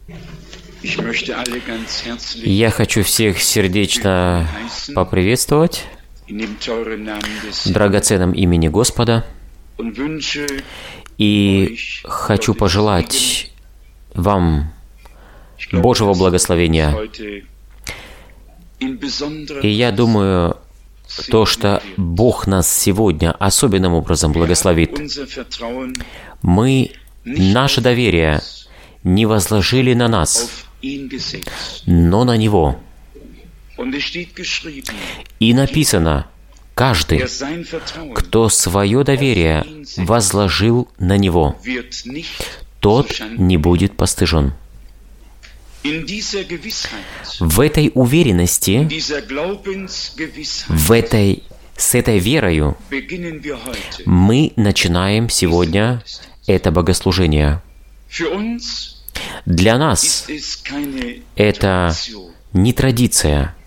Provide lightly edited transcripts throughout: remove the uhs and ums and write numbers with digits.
Я хочу всех сердечно поприветствовать в драгоценном имени Господа и хочу пожелать вам Божьего благословения. И я думаю, то, что Бог нас сегодня особенным образом благословит, мы наше доверие не возложили на нас, но на Него. И написано, каждый, кто свое доверие возложил на Него, тот не будет постыжен. В этой уверенности, с этой верою мы начинаем сегодня это богослужение. Для нас это не традиция,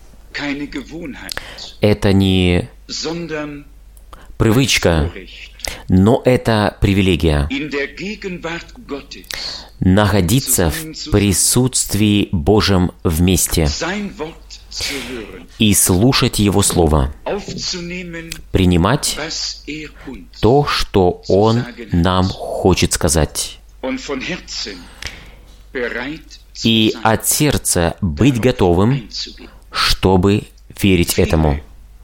это не привычка, но это привилегия. Находиться в присутствии Божьем вместе и слушать Его Слово, принимать то, что Он нам хочет сказать, и от сердца быть готовым, чтобы верить этому.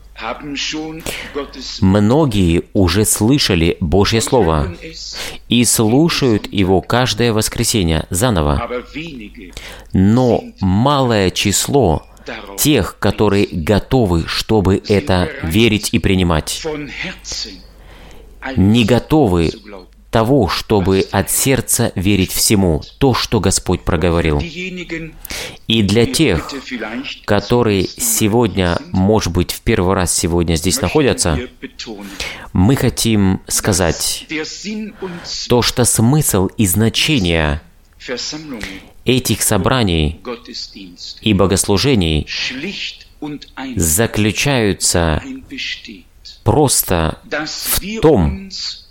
Многие уже слышали Божье Слово и слушают его каждое воскресенье заново, но малое число тех, которые готовы, чтобы это верить и принимать, не готовы того, чтобы от сердца верить всему, то, что Господь проговорил. И для тех, которые сегодня, может быть, в первый раз сегодня здесь находятся, мы хотим сказать то, что смысл и значение этих собраний и богослужений заключаются просто в том,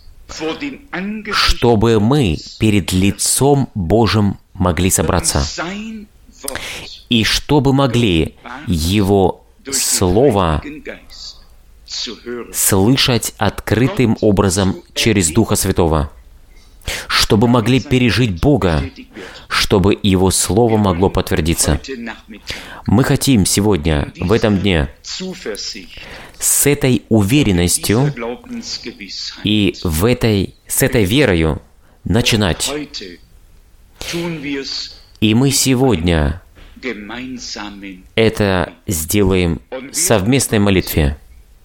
чтобы мы перед лицом Божьим могли собраться, и чтобы могли Его Слово слышать открытым образом через Духа Святого, чтобы могли пережить Бога, чтобы Его Слово могло подтвердиться. Мы хотим сегодня, в этом дне, с этой уверенностью и с этой верою начинать. И мы сегодня это сделаем в совместной молитве.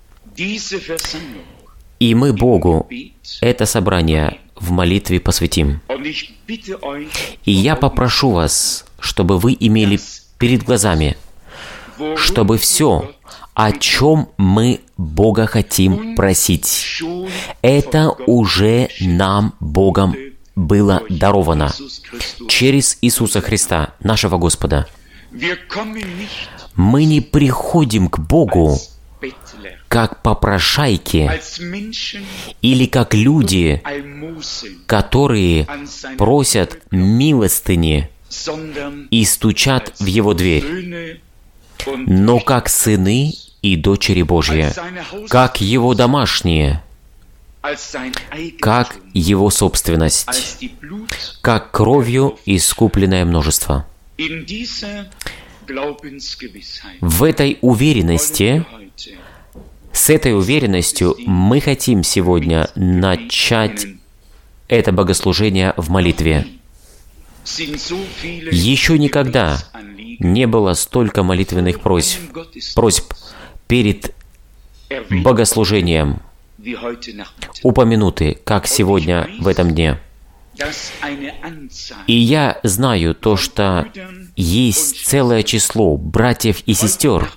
И мы Богу это собрание в молитве посвятим. И я попрошу вас, чтобы вы имели перед глазами, чтобы все, о чем мы Бога хотим просить, это уже нам Богом было даровано через Иисуса Христа, нашего Господа. Мы не приходим к Богу как попрошайки или как люди, которые просят милостыни и стучат в Его дверь, но как сыны и дочери Божьи, как Его домашние, как Его собственность, как кровью искупленное множество. В этой уверенности, с этой уверенностью мы хотим сегодня начать это богослужение в молитве. Еще никогда не было столько молитвенных просьб перед богослужением, упомянуты, как сегодня в этом дне. И я знаю то, что есть целое число братьев и сестер,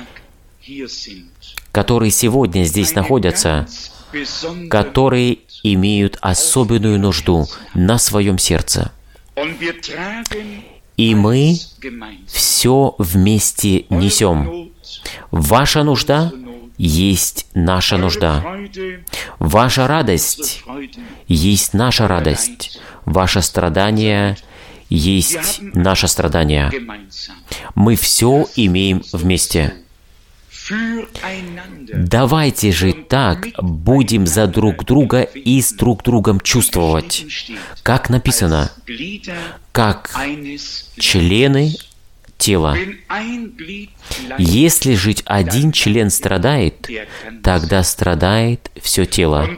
которые сегодня здесь находятся, которые имеют особенную нужду на своем сердце. И мы все вместе несем. Ваша нужда есть наша нужда. Ваша радость есть наша радость. Ваше страдание есть наше страдание. Мы все имеем вместе. Давайте же так будем за друг друга и с друг другом чувствовать, как написано, как члены тела. Если же один член страдает, тогда страдает все тело.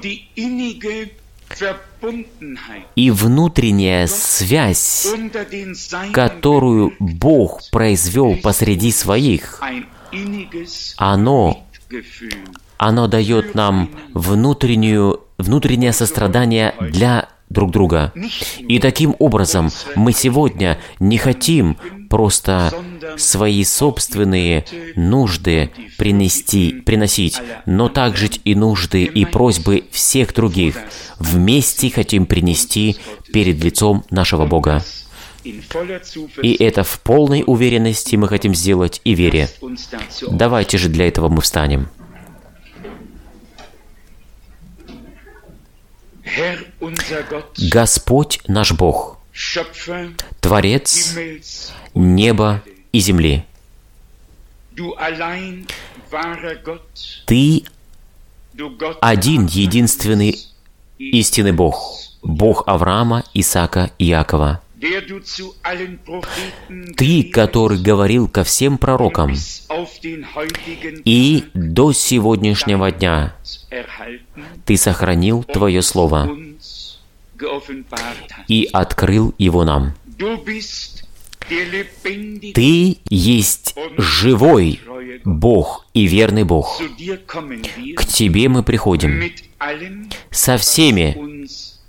И внутренняя связь, которую Бог произвел посреди своих, оно дает нам внутреннее сострадание для друг друга. И таким образом мы сегодня не хотим просто свои собственные нужды приносить, но также и нужды и просьбы всех других вместе хотим принести перед лицом нашего Бога. И это в полной уверенности мы хотим сделать и вере. Давайте же для этого мы встанем. Господь наш Бог, Творец неба и земли, Ты один, единственный, истинный Бог, Бог Авраама, Исаака и Иакова. Ты, который говорил ко всем пророкам, и до сегодняшнего дня Ты сохранил Твое Слово и открыл его нам. Ты есть живой Бог и верный Бог. К Тебе мы приходим со всеми,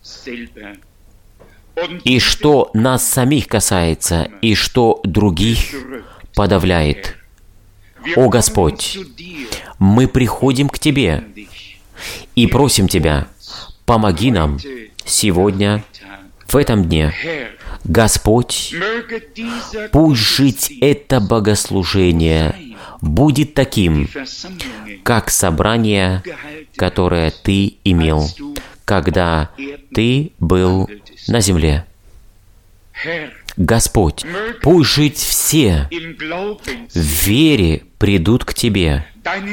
и что нас самих касается, и что других подавляет. О Господь, мы приходим к Тебе и просим Тебя, помоги нам сегодня, в этом дне. Господь, пусть жить это богослужение будет таким, как собрание, которое Ты имел, когда Ты был на земле. Господь, пусть жить все в вере придут к Тебе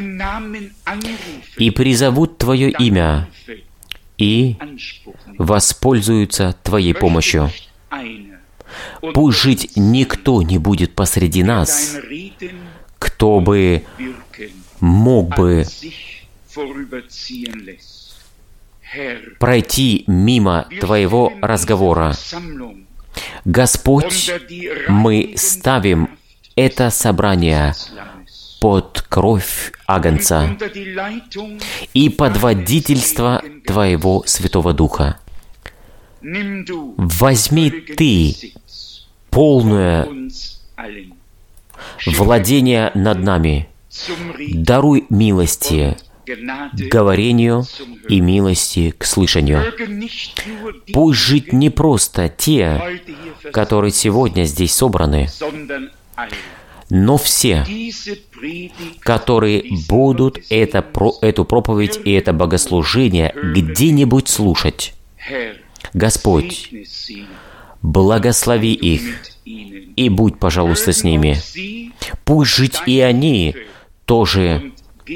и призовут Твое имя и воспользуются Твоей помощью. Пусть жить никто не будет посреди нас, кто бы мог бы пройти мимо Твоего разговора. Господь, мы ставим это собрание под кровь Агнца и под водительство Твоего Святого Духа. Возьми Ты полное владение над нами. Даруй милости к говорению и милости к слышанию. Пусть жить не просто те, которые сегодня здесь собраны, но все, которые будут эту проповедь и это богослужение где-нибудь слушать. Господь, благослови их и будь, пожалуйста, с ними. Пусть жить и они тоже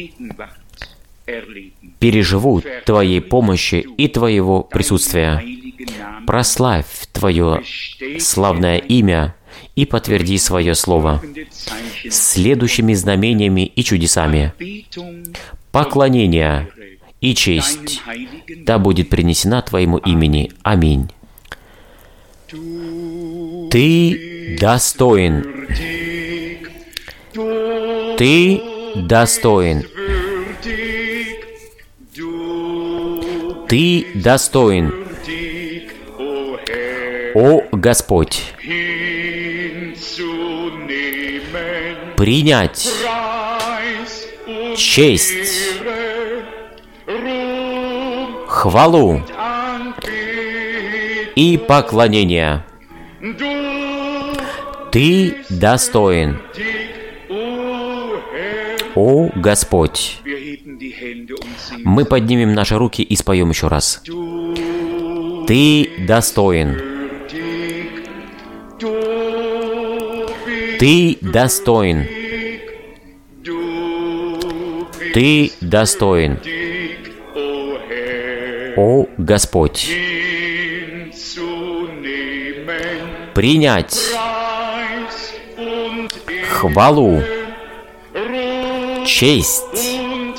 переживут Твоей помощи и Твоего присутствия. Прославь Твое славное имя и подтверди Свое Слово следующими знамениями и чудесами. Поклонение и честь да будет принесена Твоему имени. Аминь. Ты достоин. Ты достоин. Ты достоин, о Господь, принять честь, хвалу и поклонение. Ты достоин, о Господь. Мы поднимем наши руки и споем еще раз. Ты достоин. Ты достоин. Ты достоин, о Господь, принять хвалу, честь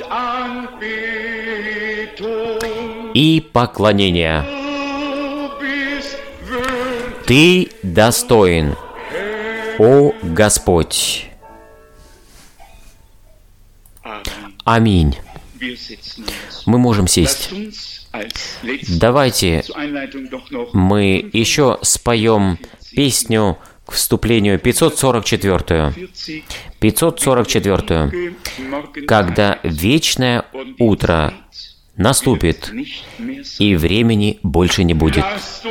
и поклонение. Ты достоин, о Господь. Аминь. Мы можем сесть. Давайте мы еще споем песню к вступлению 544-ю. 544-ю. Когда вечное утро наступит, и времени больше не будет.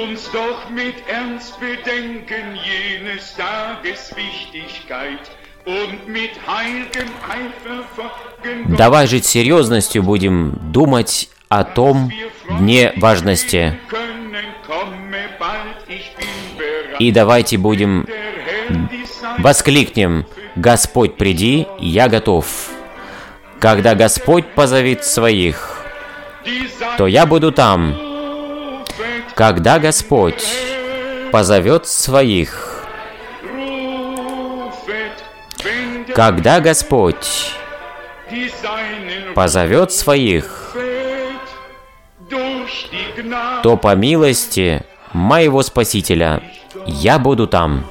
Давай жить серьезностью будем думать о том дне важности. И давайте будем воскликнем: Господь, приди, я готов. Когда Господь позовет своих, то я буду там. Когда Господь позовет своих, когда Господь позовет своих, то по милости моего Спасителя я буду там.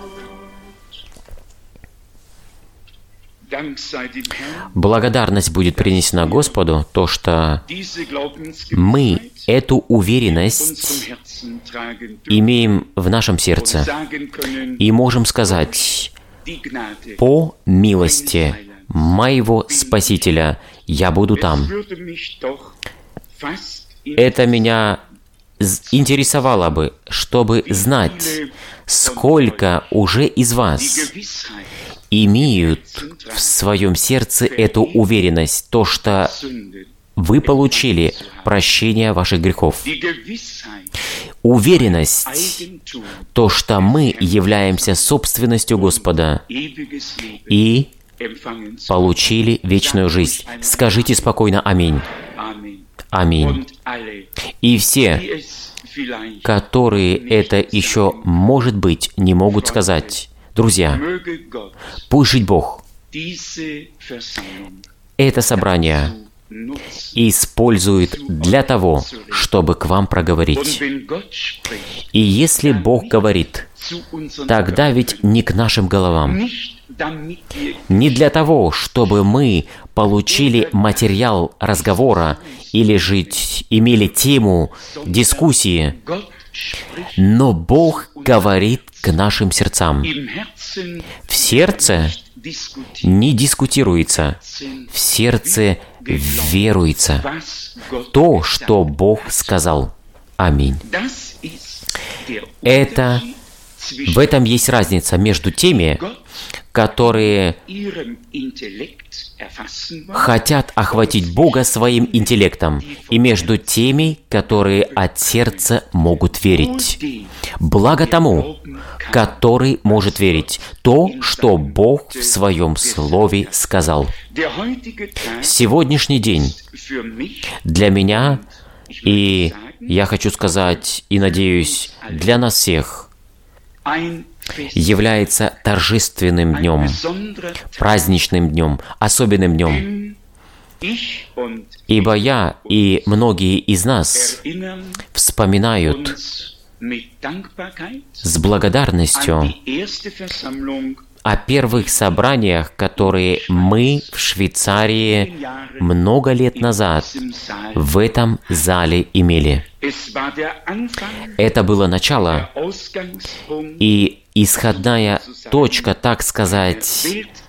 Благодарность будет принесена Господу, то, что мы эту уверенность имеем в нашем сердце и можем сказать: по милости моего Спасителя я буду там. Это меня интересовало бы, чтобы знать, сколько уже из вас имеют в своем сердце эту уверенность, то, что вы получили прощение ваших грехов. Уверенность, то, что мы являемся собственностью Господа и получили вечную жизнь. Скажите спокойно «Аминь». Аминь. И все, которые это еще, может быть, не могут сказать: друзья, пусть жить Бог это собрание использует для того, чтобы к вам проговорить. И если Бог говорит, тогда ведь не к нашим головам, не для того, чтобы мы получили материал разговора или же имели тему дискуссии, но Бог говорит к нашим сердцам. В сердце не дискутируется, в сердце веруется то, что Бог сказал. Аминь. В этом есть разница между теми, которые хотят охватить Бога своим интеллектом, и между теми, которые от сердца могут верить. Благо тому, который может верить то, что Бог в Своем Слове сказал. Сегодняшний день для меня, и я хочу сказать, и надеюсь, для нас всех, является торжественным днем, праздничным днем, особенным днем. Ибо я и многие из нас вспоминают с благодарностью о первых собраниях, которые мы в Швейцарии много лет назад в этом зале имели. Это было начало и исходная точка, так сказать,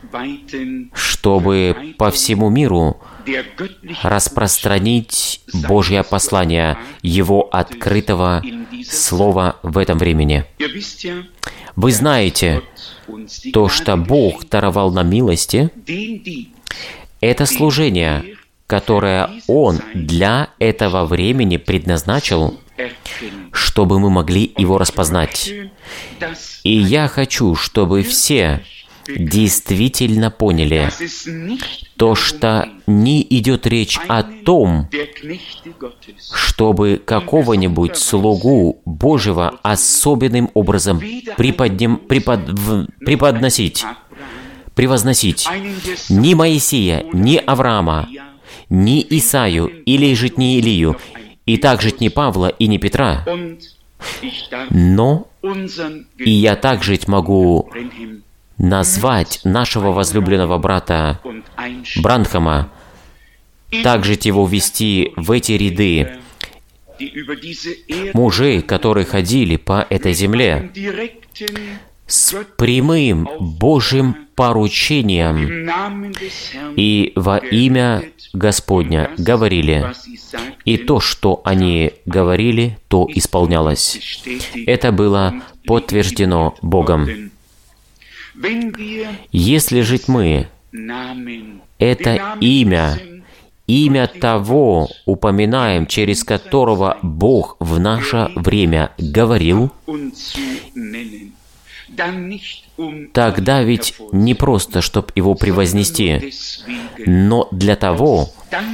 чтобы по всему миру распространить Божье послание, Его открытого Слова в этом времени. Вы знаете, то, что Бог даровал нам милости, это служение, которое Он для этого времени предназначил, чтобы мы могли его распознать. И я хочу, чтобы все действительно поняли то, что не идет речь о том, чтобы какого-нибудь слугу Божьего особенным образом превозносить. Ни Моисея, ни Авраама, ни Исаю, или жить не Илию, и также не Павла и не Петра. Но и я также могу назвать нашего возлюбленного брата Бранхама, также его ввести в эти ряды мужей, которые ходили по этой земле с прямым Божьим поручением и во имя Господня говорили, и то, что они говорили, то исполнялось. Это было подтверждено Богом. Если жить мы, это имя того упоминаем, через которого Бог в наше время говорил, тогда ведь не просто, чтобы его превознести, но для того,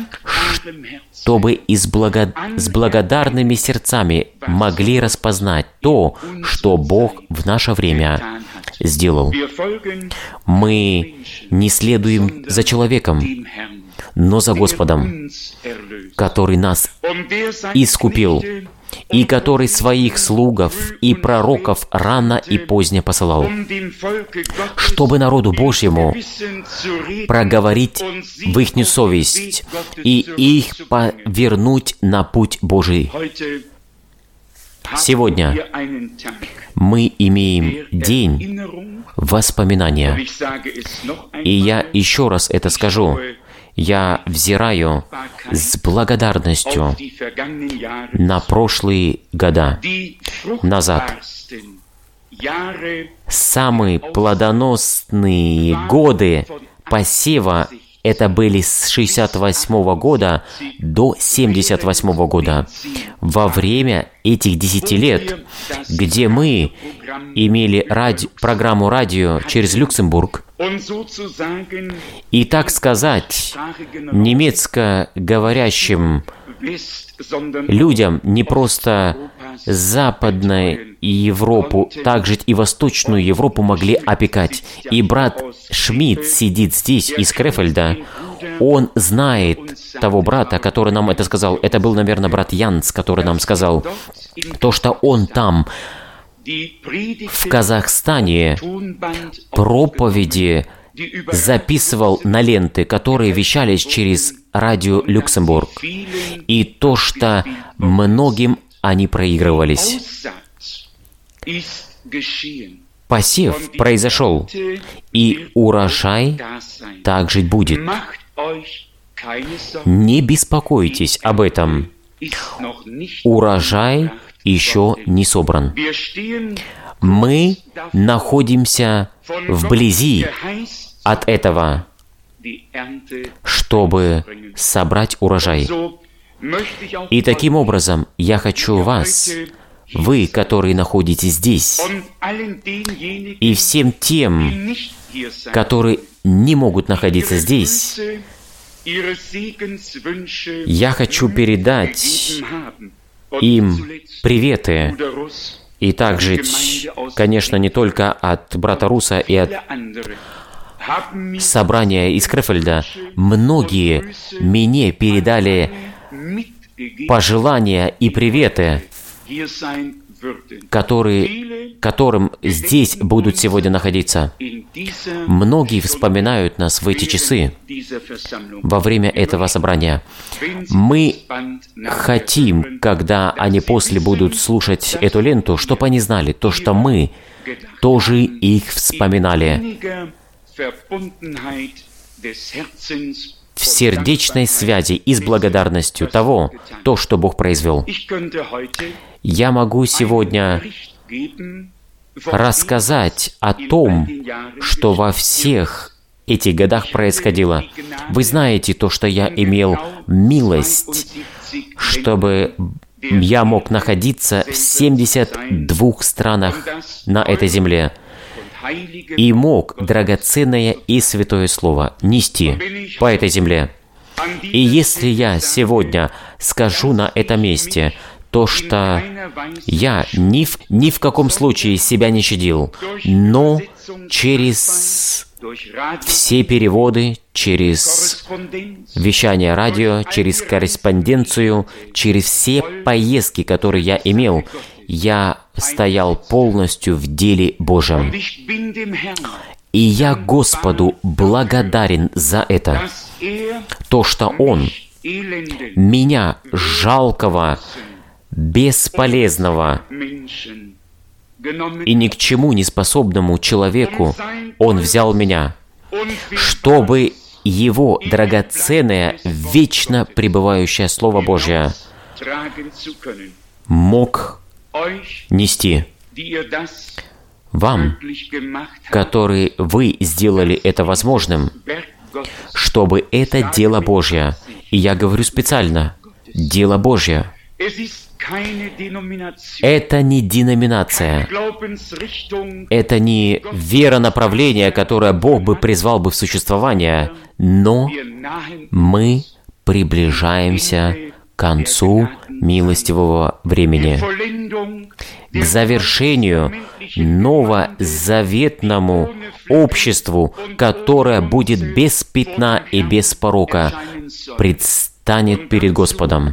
чтобы с благодарными сердцами могли распознать то, что Бог в наше время сделал. Мы не следуем за человеком, но за Господом, который нас искупил, и который своих слугов и пророков рано и поздно посылал, чтобы народу Божьему проговорить в ихнюю совесть и их повернуть на путь Божий. Сегодня мы имеем день воспоминания. И я еще раз это скажу. Я взираю с благодарностью на прошлые года назад. Самые плодоносные годы посева это были с 68 года до 78 года. Во время этих 10 лет, где мы имели программу радио через Люксембург, и, так сказать, немецко говорящим людям не просто Западную Европу, также и Восточную Европу могли опекать. И брат Шмидт сидит здесь, из Крефельда. Он знает того брата, который нам это сказал. Это был, наверное, брат Янс, который нам сказал то, что он там, в Казахстане, проповеди записывал на ленты, которые вещались через радио Люксембург. И то, что многим они проигрывались. Посев произошел, и урожай также будет. Не беспокойтесь об этом. Урожай еще не собран. Мы находимся вблизи от этого, чтобы собрать урожай. И таким образом я хочу вас, вы, которые находитесь здесь, и всем тем, которые не могут находиться здесь, я хочу передать им приветы, и также, конечно, не только от брата Руса и от собрания из Крефельда. Многие мне передали пожелания и приветы, которым здесь будут сегодня находиться. Многие вспоминают нас в эти часы, во время этого собрания. Мы хотим, когда они после будут слушать эту ленту, чтобы они знали то, что мы тоже их вспоминали в сердечной связи и с благодарностью того, то, что Бог произвел. Я могу сегодня рассказать о том, что во всех этих годах происходило. Вы знаете то, что я имел милость, чтобы я мог находиться в 72 странах на этой земле и мог драгоценное и святое слово нести по этой земле. И если я сегодня скажу на этом месте то, что я ни в каком случае себя не щадил, но через все переводы, через вещание радио, через корреспонденцию, через все поездки, которые я имел, я стоял полностью в деле Божьем. И я Господу благодарен за это, то, что Он меня, жалкого, бесполезного и ни к чему не способному человеку, Он взял меня, чтобы Его драгоценное, вечно пребывающее Слово Божье мог нести вам, которые вы сделали это возможным, чтобы это дело Божье, и я говорю специально, дело Божье, это не деноминация, это не веронаправление, которое Бог бы призвал бы в существование, но мы приближаемся к концу милостивого времени, к завершению новозаветному обществу, которое будет без пятна и без порока, предстанет перед Господом.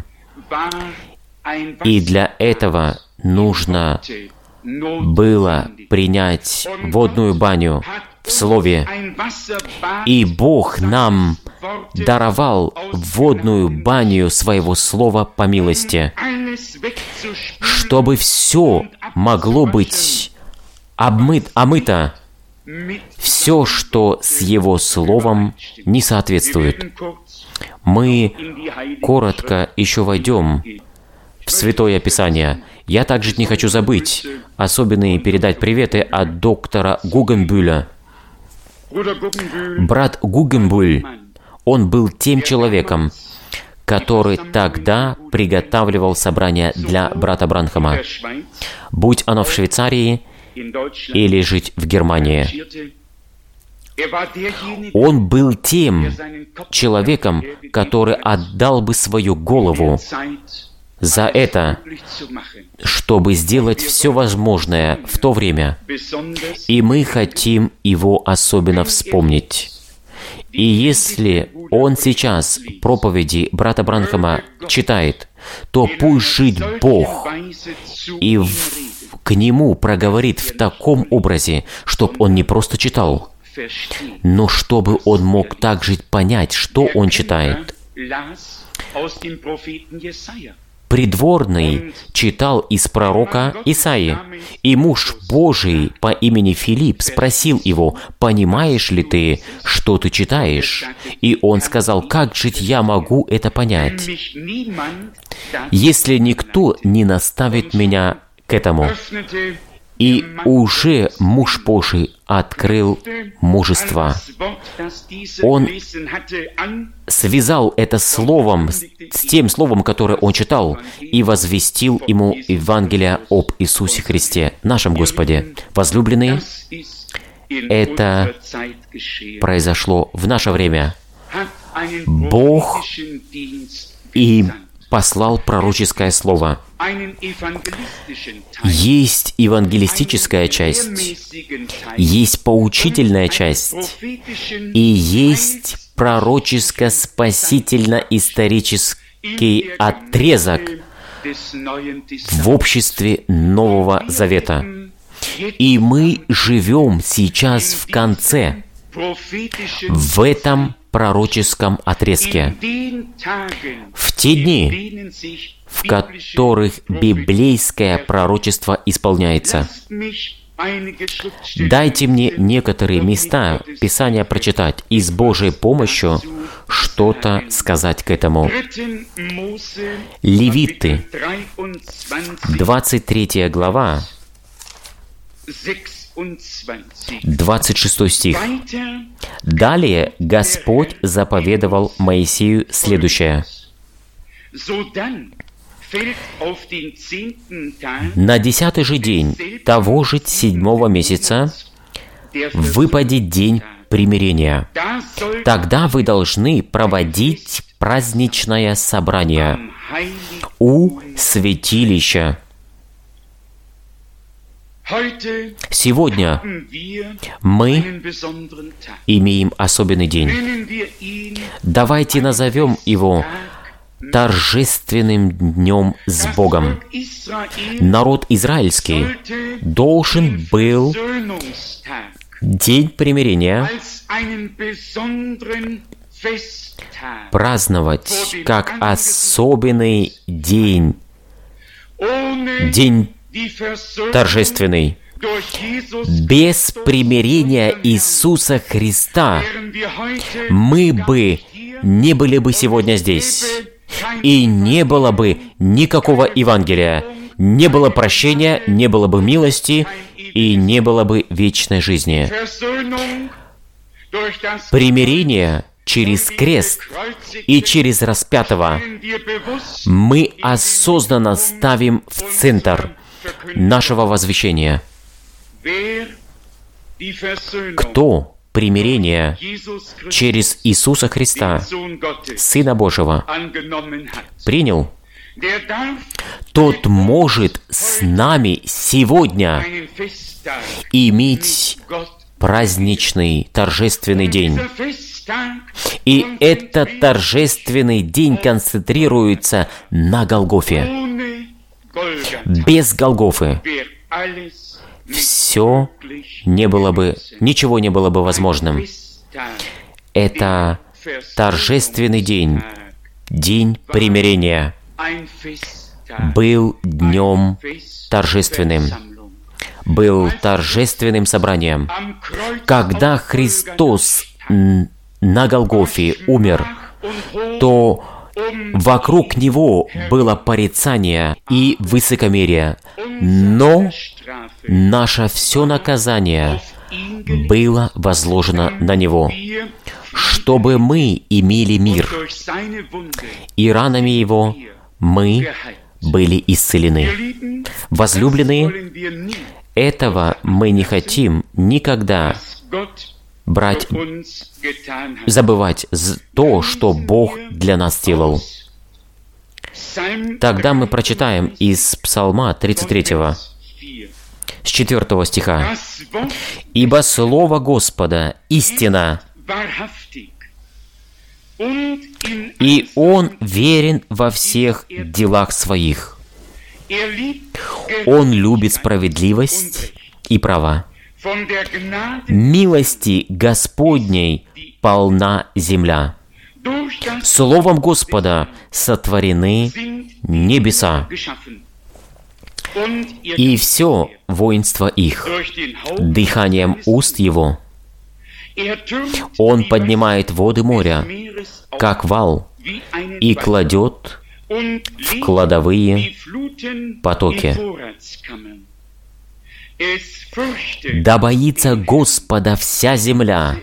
И для этого нужно было принять водную баню в Слове. И Бог нам даровал водную баню Своего Слова по милости, чтобы все могло быть омыто, все, что с Его Словом не соответствует. Мы коротко еще войдем в Святое Писание. Я также не хочу забыть особенные передать приветы от доктора Гугенбюля. Брат Гугенбюль, он был тем человеком, который тогда приготавливал собрание для брата Бранхама, будь оно в Швейцарии или жить в Германии. Он был тем человеком, который отдал бы свою голову за это, чтобы сделать все возможное в то время. И мы хотим его особенно вспомнить. И если он сейчас проповеди брата Бранхама читает, то пусть жить Бог и к нему проговорит в таком образе, чтобы он не просто читал, но чтобы он мог также понять, что он читает. Придворный читал из пророка Исаии, и муж Божий по имени Филипп спросил его: «Понимаешь ли ты, что ты читаешь?» И он сказал: «Как же я могу это понять, если никто не наставит меня к этому?» И уже муж Божий открыл мужество. Он связал это словом с тем словом, которое он читал, и возвестил ему Евангелие об Иисусе Христе, нашем Господе. Возлюбленные, это произошло в наше время. Бог и послал пророческое слово. Есть евангелистическая часть, есть поучительная часть, и есть пророческо-спасительно-исторический отрезок в обществе Нового Завета. И мы живем сейчас в конце, в этом пророческом отрезке, в те дни, в которых библейское пророчество исполняется. Дайте мне некоторые места Писания прочитать и с Божьей помощью что-то сказать к этому. Левиты, 23 глава, 26 стих. «Далее Господь заповедовал Моисею следующее: На 10-й же день того же 7-го месяца выпадет день примирения. Тогда вы должны проводить праздничное собрание у святилища. Сегодня мы имеем особенный день. Давайте назовем его торжественным днем с Богом. Народ израильский должен был день примирения праздновать как особенный день, день торжественный. Без примирения Иисуса Христа мы бы не были бы сегодня здесь, и не было бы никакого Евангелия, не было прощения, не было бы милости, и не было бы вечной жизни. Примирение через крест и через распятого мы осознанно ставим в центр нашего возвещения. Кто примирение через Иисуса Христа, Сына Божьего, принял, тот может с нами сегодня иметь праздничный, торжественный день. И этот торжественный день концентрируется на Голгофе. Без Голгофы ничего не было бы возможным. Это торжественный день, день примирения, был днем торжественным, был торжественным собранием. Когда Христос на Голгофе умер, то вокруг Него было порицание и высокомерие, но наше все наказание было возложено на Него, чтобы мы имели мир, и ранами Его мы были исцелены. Возлюбленные, этого мы не хотим никогда забывать то, что Бог для нас сделал. Тогда мы прочитаем из Псалма 33, с 4 стиха. «Ибо слово Господа истина, и Он верен во всех делах своих. Он любит справедливость и права. Милости Господней полна земля. Словом Господа сотворены небеса, и все воинство их, дыханием уст Его. Он поднимает воды моря, как вал, и кладет в кладовые потоки. Да боится Господа вся земля.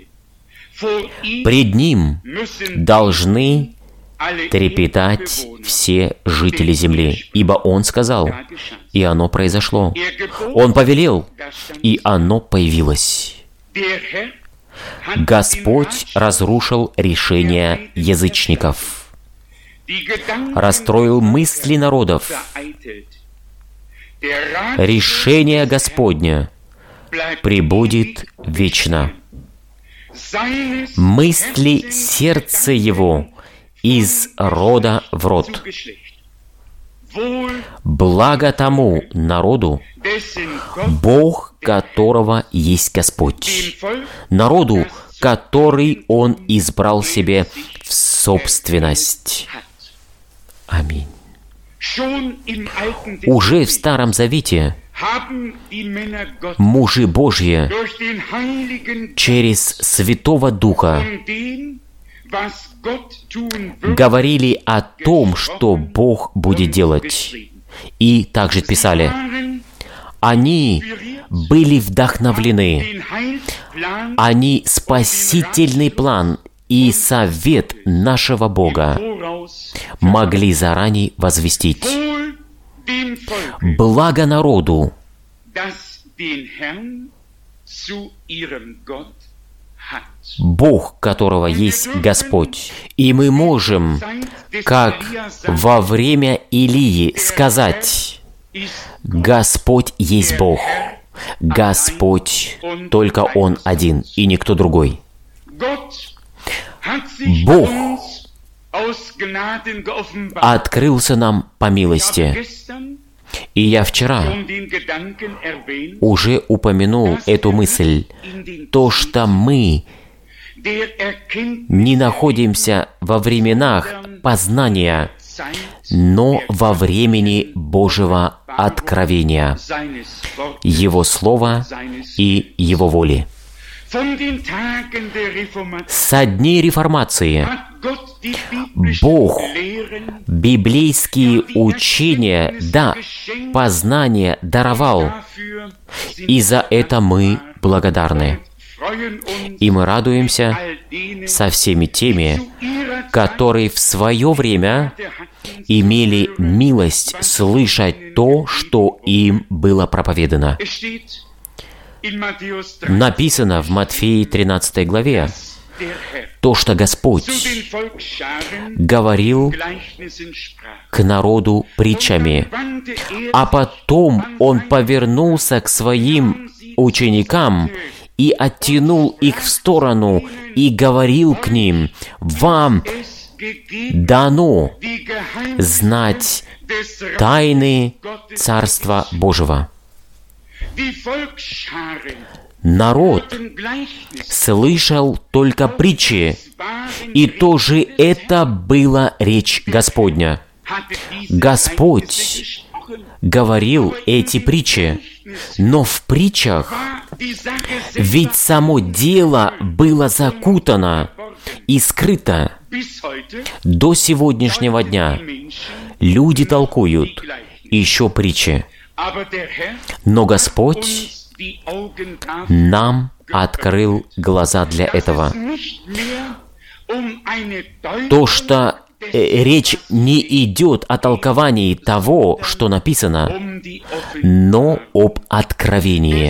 Пред Ним должны трепетать все жители земли, ибо Он сказал, и оно произошло. Он повелел, и оно появилось. Господь разрушил решения язычников, расстроил мысли народов. Решение Господне пребудет вечно. Мысли сердца Его из рода в род. Благо тому народу, Бог которого есть Господь, народу, который Он избрал себе в собственность. Аминь. Уже в Старом Завете мужи Божьи через Святого Духа говорили о том, что Бог будет делать. И также писали, они были вдохновлены, они спасительный план и совет нашего Бога могли заранее возвестить. Благо народу, Бог которого есть Господь. И мы можем, как во время Илии, сказать: Господь есть Бог. Господь, только Он один, и никто другой. Бог открылся нам по милости. И я вчера уже упомянул эту мысль, то, что мы не находимся во временах познания, но во времени Божьего откровения, Его Слова и Его воли. Со дней Реформации Бог библейские учения, познание даровал, и за это мы благодарны. И мы радуемся со всеми теми, которые в свое время имели милость слышать то, что им было проповедано. Написано в Матфея 13 главе, то, что Господь говорил к народу притчами, а потом Он повернулся к Своим ученикам и оттянул их в сторону и говорил к ним: «Вам дано знать тайны Царства Божьего». Народ слышал только притчи, и тоже это была речь Господня. Господь говорил эти притчи, но в притчах ведь само дело было закутано и скрыто. До сегодняшнего дня люди толкуют еще притчи, но Господь нам открыл глаза для этого. То, что речь не идет о толковании того, что написано, но об откровении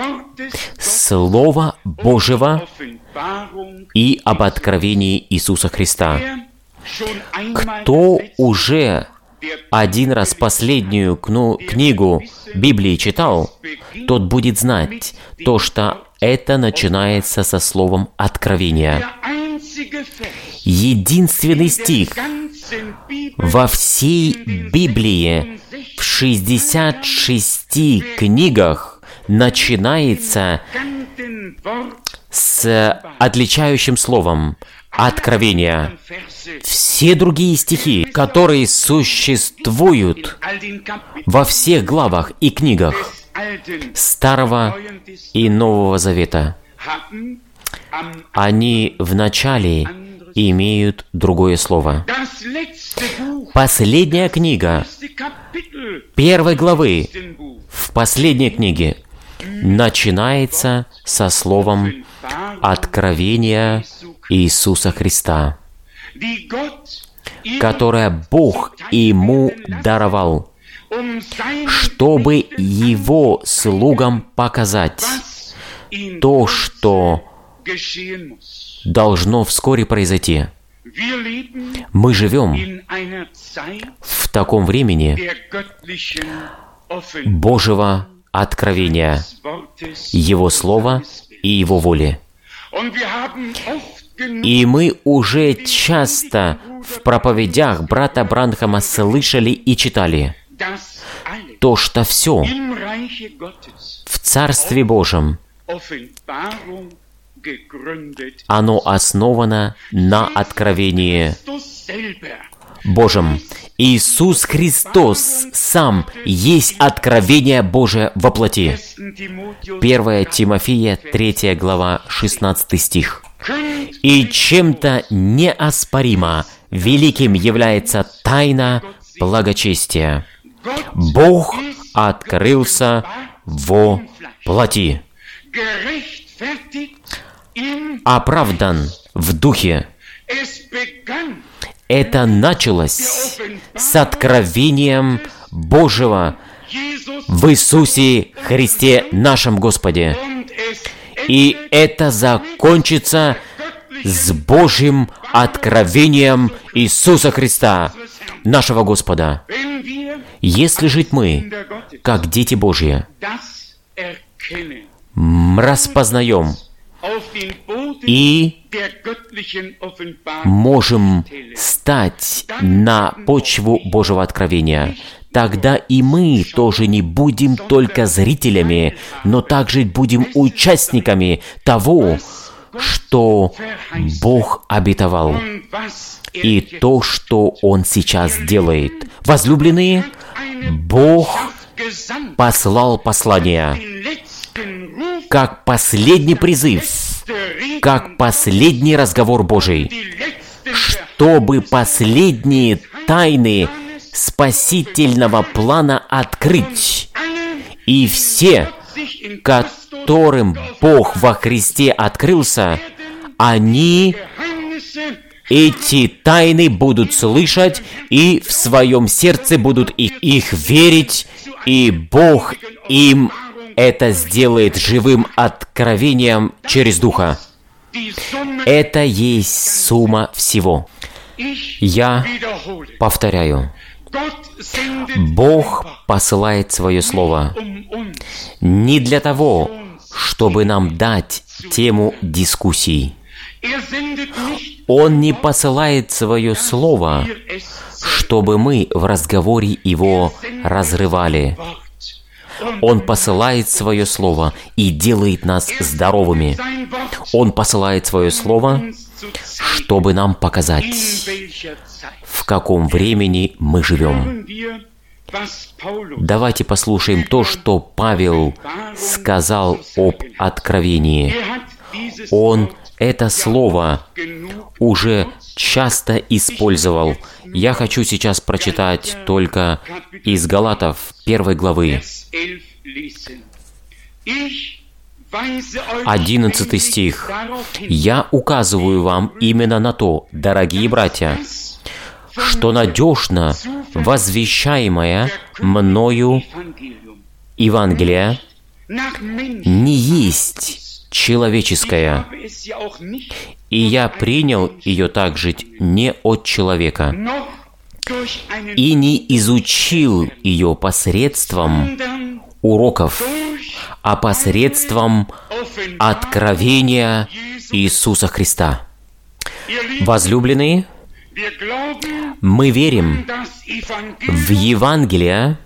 Слова Божьего и об откровении Иисуса Христа. Кто уже один раз последнюю книгу Библии читал, тот будет знать то, что это начинается со словом «откровения». Единственный стих во всей Библии в 66 книгах начинается с отличающим словом «откровение». Все другие стихи, которые существуют во всех главах и книгах Старого и Нового Завета, они вначале имеют другое слово. Последняя книга первой главы в последней книге начинается со словом «откровение Иисуса Христа», которое Бог ему даровал, чтобы Его слугам показать то, что должно вскоре произойти. Мы живем в таком времени Божьего откровения, Его Слова и Его воли. И мы уже часто в проповедях брата Бранхама слышали и читали то, что все в Царстве Божьем оно основано на откровении Божьем. Иисус Христос сам есть откровение Божие во плоти. 1 Тимофея, 3 глава, 16 стих. «И чем-то неоспоримо великим является тайна благочестия. Бог открылся во плоти, оправдан в духе. Это началось с откровением Божьего в Иисусе Христе нашем Господе. И это закончится с Божьим откровением Иисуса Христа, нашего Господа. Если жить мы, как дети Божьи, распознаем и можем стать на почву Божьего откровения, тогда и мы тоже не будем только зрителями, но также будем участниками того, что Бог обетовал, и то, что Он сейчас делает. Возлюбленные, Бог послал послание, как последний призыв, как последний разговор Божий, чтобы последние тайны спасительного плана открыть. И все, которым Бог во Христе открылся, они эти тайны будут слышать и в своем сердце будут их верить, и Бог им это сделает живым откровением через Духа. Это есть сумма всего. Я повторяю, Бог посылает Свое Слово не для того, чтобы нам дать тему дискуссий. Он не посылает Свое Слово, чтобы мы в разговоре его разрывали. Он посылает Свое Слово и делает нас здоровыми. Он посылает Свое Слово, чтобы нам показать, в каком времени мы живем. Давайте послушаем то, что Павел сказал об откровении. Он это слово уже часто использовал. Я хочу сейчас прочитать только из Галатов 1 главы. 11 стих. «Я указываю вам именно на то, дорогие братья, что надежно возвещаемое мною Евангелие не есть человеческое, и я принял ее также не от человека, и не изучил ее посредством уроков, а посредством откровения Иисуса Христа». Возлюбленные, мы верим в Евангелие,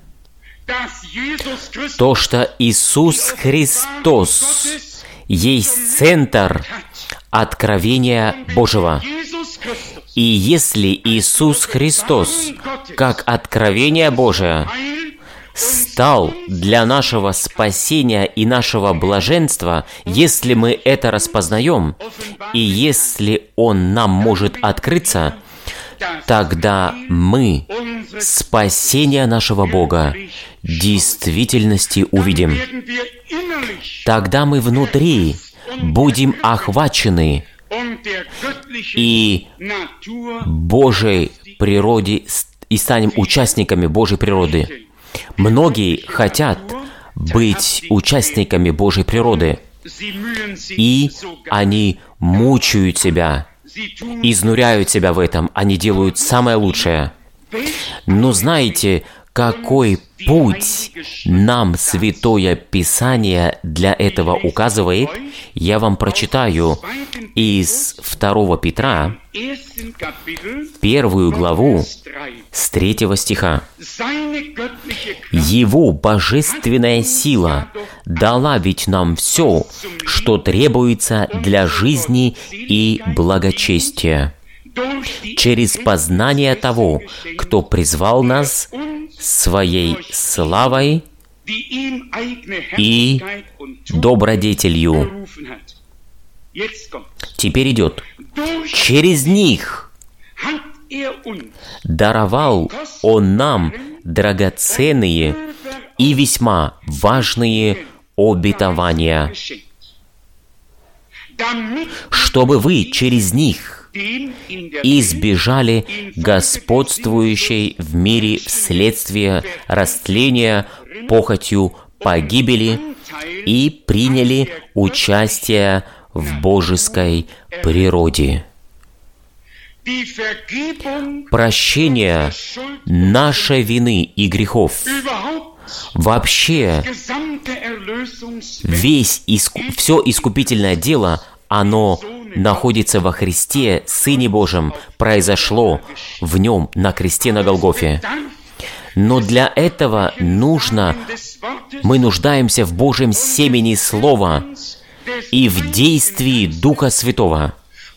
то, что Иисус Христос есть центр откровения Божьего. И если Иисус Христос, как откровение Божие, стал для нашего спасения и нашего блаженства, если мы это распознаем, и если Он нам может открыться, тогда мы спасение нашего Бога в действительности увидим. Тогда мы внутри будем охвачены и Божьей природе, и станем участниками Божьей природы. Многие хотят быть участниками Божьей природы, и они мучают себя, изнуряют себя в этом, они делают самое лучшее. Но знаете, какой путь нам Святое Писание для этого указывает? Я вам прочитаю из 2 Петра, 1 главу, с 3 стиха. «Его божественная сила дала ведь нам все, что требуется для жизни и благочестия, через познание того, кто призвал нас своей славой и добродетелью». Теперь идет. «Через них даровал Он нам драгоценные и весьма важные обетования». чтобы вы через них избежали господствующей в мире вследствие растления похотью погибели и приняли участие в божеской природе. Прощение нашей вины и грехов, вообще все искупительное дело, оно находится во Христе, Сыне Божьем, произошло в Нем на кресте на Голгофе. Но для этого мы нуждаемся в Божьем семени Слова и в действии Духа Святого,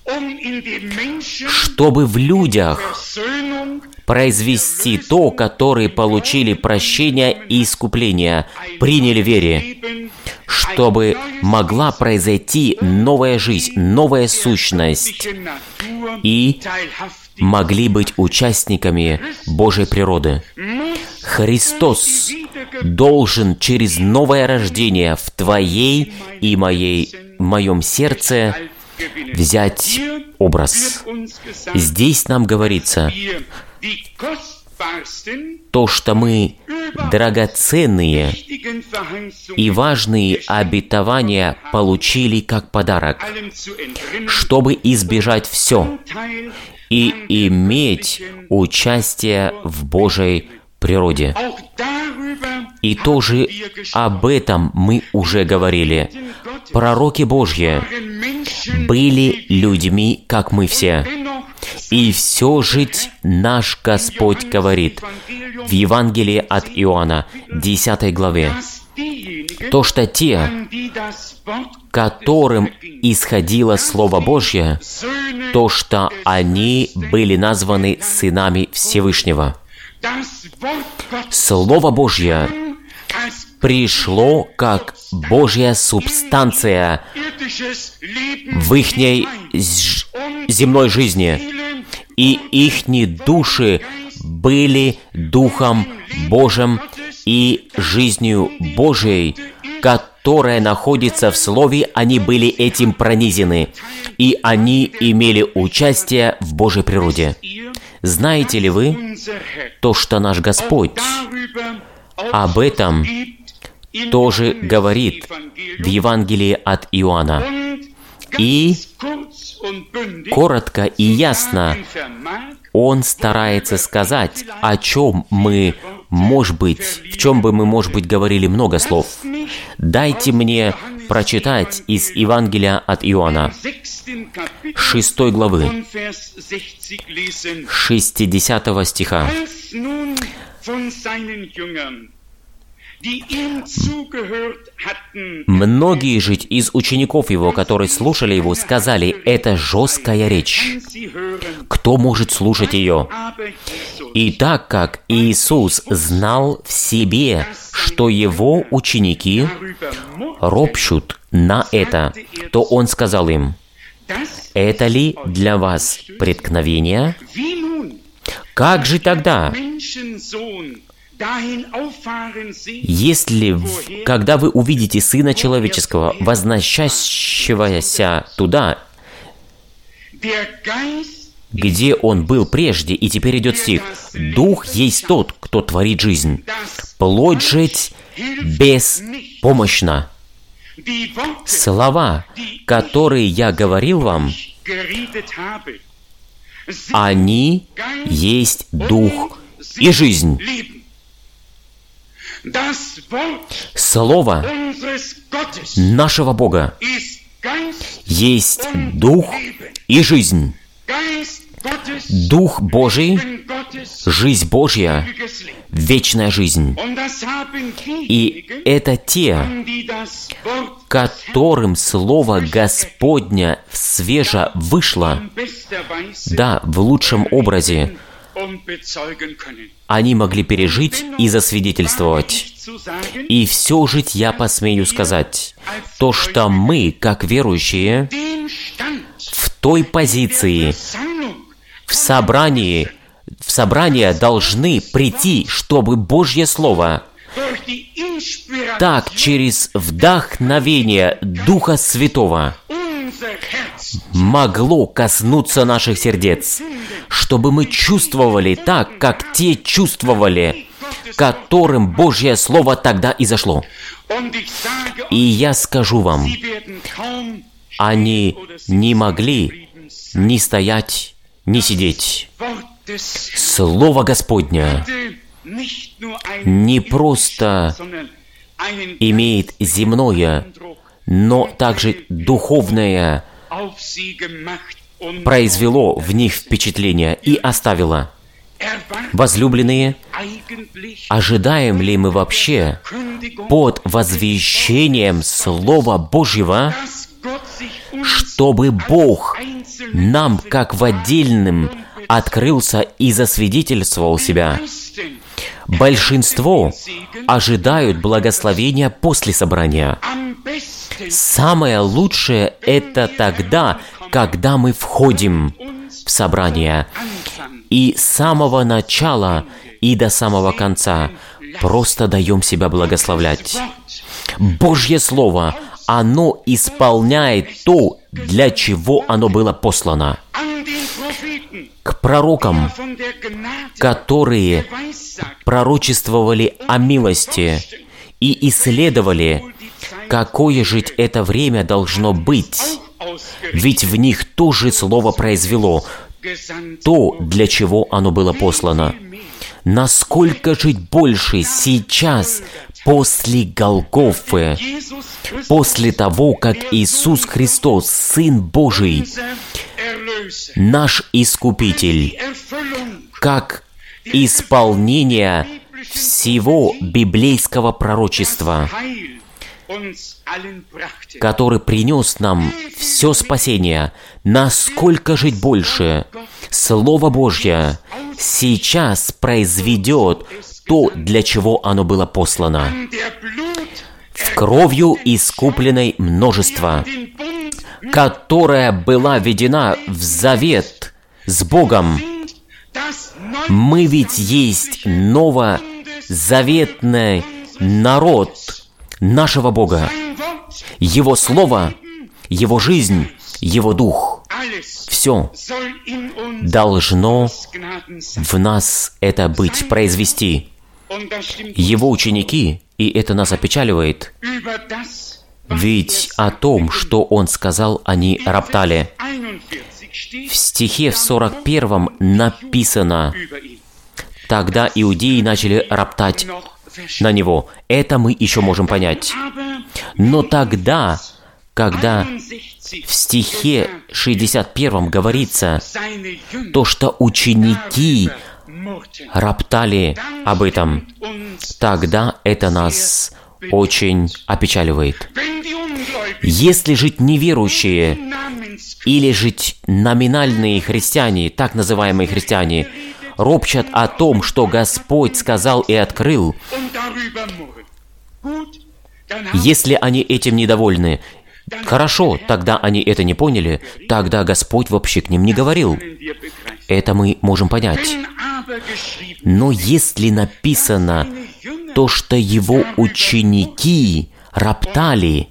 чтобы в людях произвести то, которые получили прощение и искупление, приняли вере, чтобы могла произойти новая жизнь, новая сущность, и могли быть участниками Божьей природы. Христос должен через новое рождение в твоей и моем сердце взять образ. Здесь нам говорится, то, что мы драгоценные и важные обетования получили как подарок, чтобы избежать все и иметь участие в Божьей природе. И тоже об этом мы уже говорили. Пророки Божьи были людьми, как мы все. И все же наш Господь говорит в Евангелии от Иоанна, 10 главе, то, что те, которым исходило Слово Божье, то, что они были названы сынами Всевышнего. Слово Божье пришло как Божья субстанция в ихней земной жизни, и ихни души были Духом Божьим и жизнью Божией, которая находится в Слове, они были этим пронизаны, и они имели участие в Божьей природе. Знаете ли вы то, что наш Господь об этом тоже говорит в Евангелии от Иоанна? И коротко и ясно Он старается сказать, о чем мы, в чем бы мы, может быть, говорили много слов. Дайте мне прочитать из Евангелия от Иоанна, 6 главы, 60 стиха. Многие же из учеников Его, которые слушали Его, сказали, это жесткая речь. Кто может слушать ее? И так как Иисус знал в себе, что Его ученики ропщут на это, то Он сказал им, это ли для вас преткновение? Как же тогда? Если, когда вы увидите Сына Человеческого, возносящегося туда, где Он был прежде, и теперь идет стих, «Дух есть тот, кто творит жизнь, плоть жить беспомощна». Слова, которые я говорил вам, они есть Дух и жизнь. Слово нашего Бога есть Дух и жизнь. Дух Божий, жизнь Божья, вечная жизнь. И это те, которым Слово Господня свеже вышло, да, в лучшем образе, они могли пережить и засвидетельствовать. И все же я посмею сказать, то, что мы, как верующие, в той позиции, в собрание должны прийти, чтобы Божье Слово так через вдохновение Духа Святого могло коснуться наших сердец, чтобы мы чувствовали так, как те чувствовали, которым Божье Слово тогда изошло. И я скажу вам, они не могли ни стоять, ни сидеть. Слово Господне не просто имеет земное, но также духовное произвело в них впечатление и оставило. Возлюбленные, ожидаем ли мы вообще под возвещением Слова Божьего, чтобы Бог нам, как в отдельном, открылся и засвидетельствовал себя? Большинство ожидают благословения после собрания. Самое лучшее – это тогда, когда мы входим в собрание, и с самого начала и до самого конца просто даем себя благословлять. Божье Слово, оно исполняет то, для чего оно было послано. К пророкам, которые пророчествовали о милости и исследовали, какое же это время должно быть, ведь в них тоже Слово произвело то, для чего оно было послано. Насколько жить больше сейчас, после Голгофы, после того, как Иисус Христос, Сын Божий, наш Искупитель, как исполнение всего библейского пророчества, который принес нам все спасение, насколько жить больше, Слово Божье сейчас произведет то, для чего оно было послано. В кровью искупленной множество, которая была введена в завет с Богом. Мы ведь есть новозаветный народ нашего Бога. Его Слово, Его жизнь, Его Дух. Все должно в нас это быть, произвести. Его ученики, и это нас опечаливает, ведь о том, что Он сказал, они роптали. В стихе в 41 написано: «Тогда иудеи начали роптать на Него». Это мы еще можем понять. Но тогда, когда в стихе 61 говорится то, что ученики роптали об этом, тогда это нас очень опечаливает. Если жить неверующие или жить номинальные христиане, так называемые христиане, ропщат о том, что Господь сказал и открыл, если они этим недовольны, хорошо, тогда они это не поняли, тогда Господь вообще к ним не говорил. Это мы можем понять. Но если написано то, что Его ученики роптали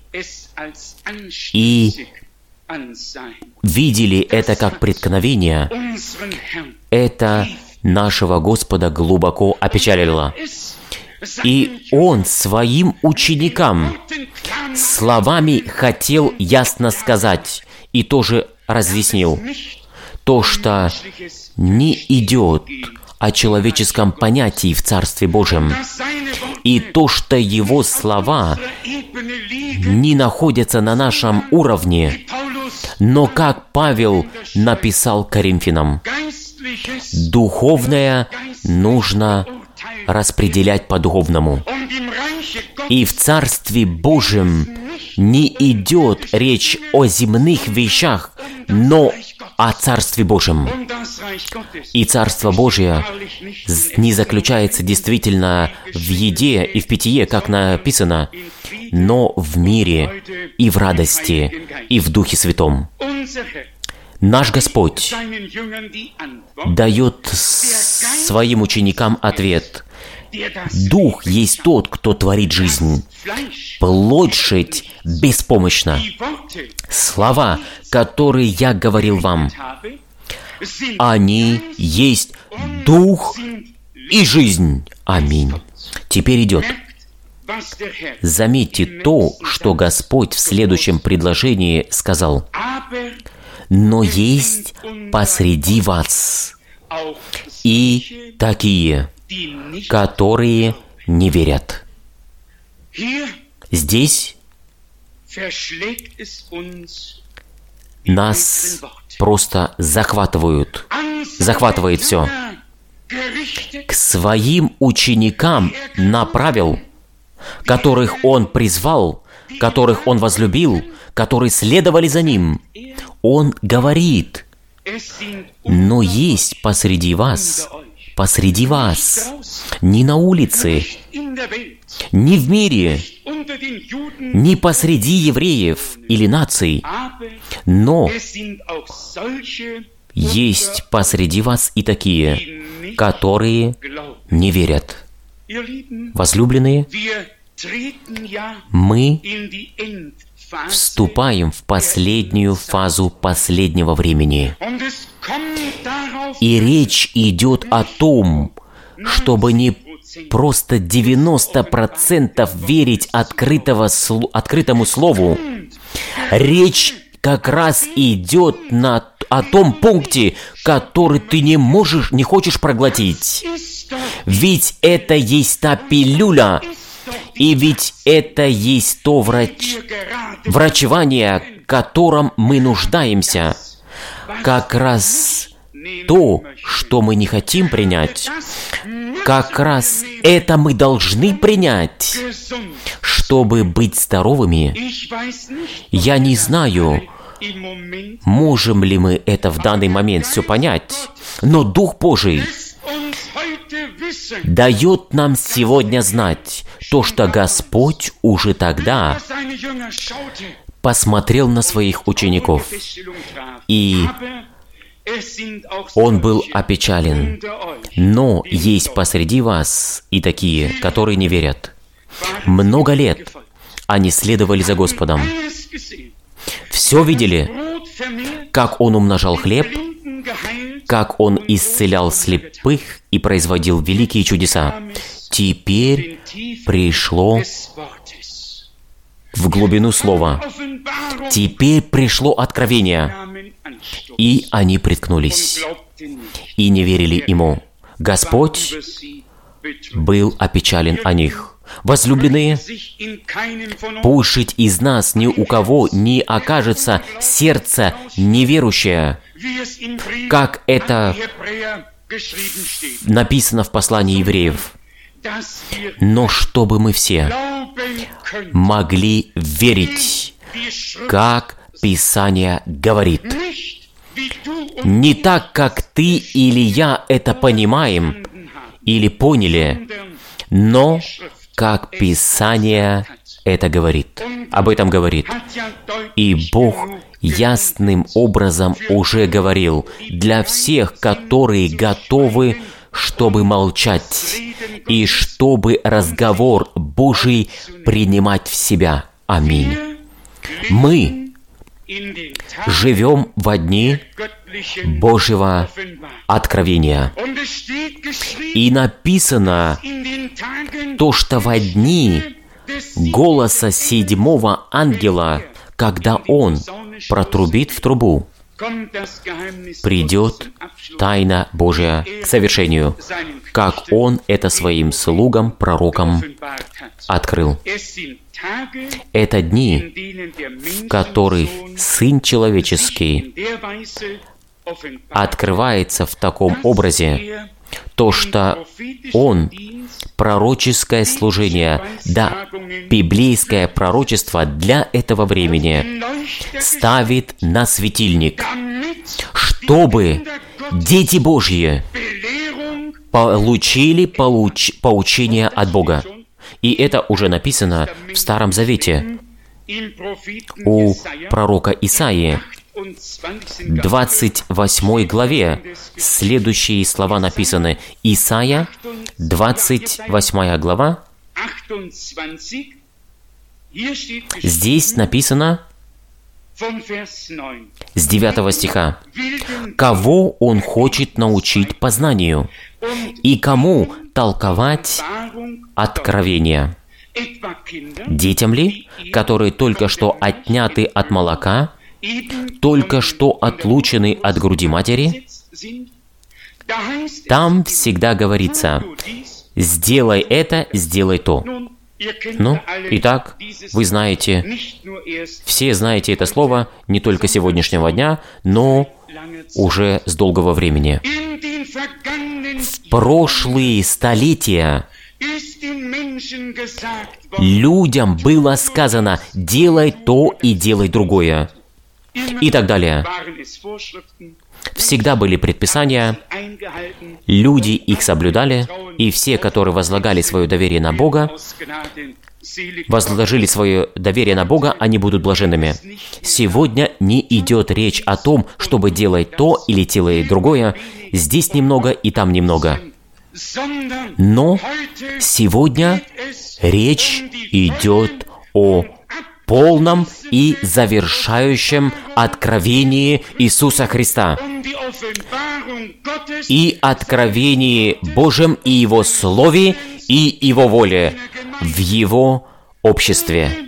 и видели это как преткновение, это нашего Господа глубоко опечалило. И Он своим ученикам словами хотел ясно сказать, и тоже разъяснил, то, что не идет о человеческом понятии в Царстве Божьем, и то, что Его слова не находятся на нашем уровне, но, как Павел написал Коринфянам, духовное нужно распределять по-духовному. И в Царстве Божьем не идет речь о земных вещах, но о Царстве Божьем. И Царство Божие не заключается действительно в еде и в питье, как написано, но в мире и в радости, и в Духе Святом. Наш Господь дает своим ученикам ответ. Дух есть тот, кто творит жизнь. Плоть жить беспомощна. Слова, которые я говорил вам, они есть Дух и жизнь. Аминь. Теперь идет. Заметьте то, что Господь в следующем предложении сказал. «Но есть посреди вас и такие, которые не верят». Здесь нас просто захватывает все. К своим ученикам направил, которых Он призвал, которых Он возлюбил, которые следовали за Ним. Он говорит: «Но есть посреди вас, не на улице, не в мире, не посреди евреев или наций, но есть посреди вас и такие, которые не верят». Возлюбленные, мы вступаем в последнюю фазу последнего времени. И речь идет о том, чтобы не просто 90% верить открытому Слову. Речь как раз идет о том пункте, который ты не хочешь проглотить. Ведь это есть та пилюля, и ведь это есть то врачевание, в котором мы нуждаемся. Как раз то, что мы не хотим принять, как раз это мы должны принять, чтобы быть здоровыми. Я не знаю, можем ли мы это в данный момент все понять, но Дух Божий дает нам сегодня знать то, что Господь уже тогда посмотрел на своих учеников, и Он был опечален. Но есть посреди вас и такие, которые не верят. Много лет они следовали за Господом. Все видели, как Он умножал хлеб, как Он исцелял слепых и производил великие чудеса. Теперь пришло в глубину Слова. Теперь пришло откровение. И они приткнулись и не верили Ему. Господь был опечален о них. Возлюбленные, пусть жить из нас ни у кого не окажется сердце неверующее, как это написано в послании евреев. Но чтобы мы все могли верить, как Писание говорит. Не так, как ты или я это понимаем или поняли, но как Писание это говорит. Об этом говорит. И Бог ясным образом уже говорил для всех, которые готовы, чтобы молчать, и чтобы разговор Божий принимать в себя. Аминь. Мы живем во дни Божьего откровения. И написано то, что во дни голоса седьмого ангела, когда он протрубит в трубу, придет тайна Божия к совершению, как Он это своим слугам, пророкам открыл. Это дни, в которых Сын Человеческий открывается в таком образе, то, что Он пророческое служение, да, библейское пророчество для этого времени ставит на светильник, чтобы дети Божьи получили поучение от Бога. И это уже написано в Старом Завете у пророка Исаии. 28 главе следующие слова написаны. Исайя, 28 глава. Здесь написано с 9 стиха. «Кого Он хочет научить познанию, и кому толковать откровения? Детям ли, которые только что отняты от молока, только что отлучены от груди матери?» Там всегда говорится: «Сделай это, сделай то». Ну, итак, вы знаете, все знаете это слово не только сегодняшнего дня, но уже с долгого времени. В прошлые столетия людям было сказано: «Делай то и делай другое», и так далее. Всегда были предписания, люди их соблюдали, и все, которые возлагали свое доверие на Бога, возложили свое доверие на Бога, они будут блаженными. Сегодня не идет речь о том, чтобы делать то или делать другое, здесь немного и там немного. Но сегодня речь идет о полном и завершающем откровении Иисуса Христа и откровении Божьем и Его Слове и Его воле в Его обществе.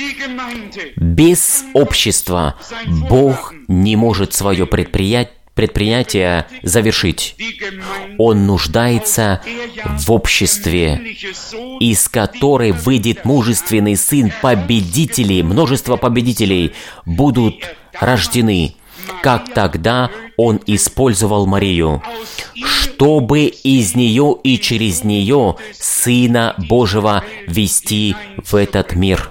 Без общества Бог не может свое предприятие завершить. Он нуждается в обществе, из которой выйдет мужественный сын победителей, множество победителей будут рождены, как тогда Он использовал Марию, чтобы из нее и через нее Сына Божьего вести в этот мир.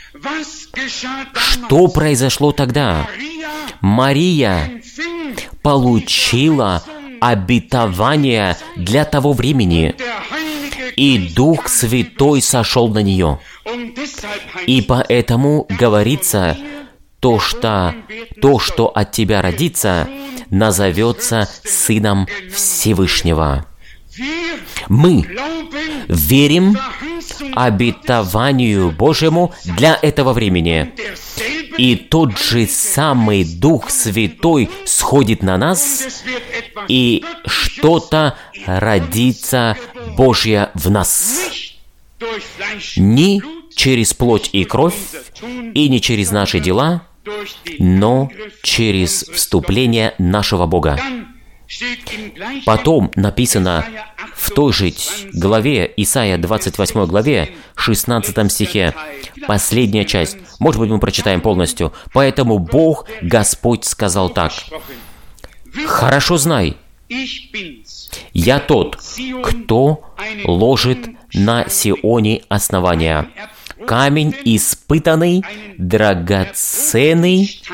Что произошло тогда? Мария получила обетование для того времени, и Дух Святой сошел на нее. И поэтому говорится, то, что от тебя родится, назовется Сыном Всевышнего. Мы верим обетованию Божьему для этого времени. И тот же самый Дух Святой сходит на нас, и что-то родится Божье в нас. Не через плоть и кровь, и не через наши дела, но через вступление нашего Бога. Потом написано в той же главе, Исайя 28 главе, 16 стихе, последняя часть. Может быть, мы прочитаем полностью. «Поэтому Бог, Господь, сказал так: хорошо знай, я тот, кто ложит на Сионе основания, камень испытанный, драгоценный,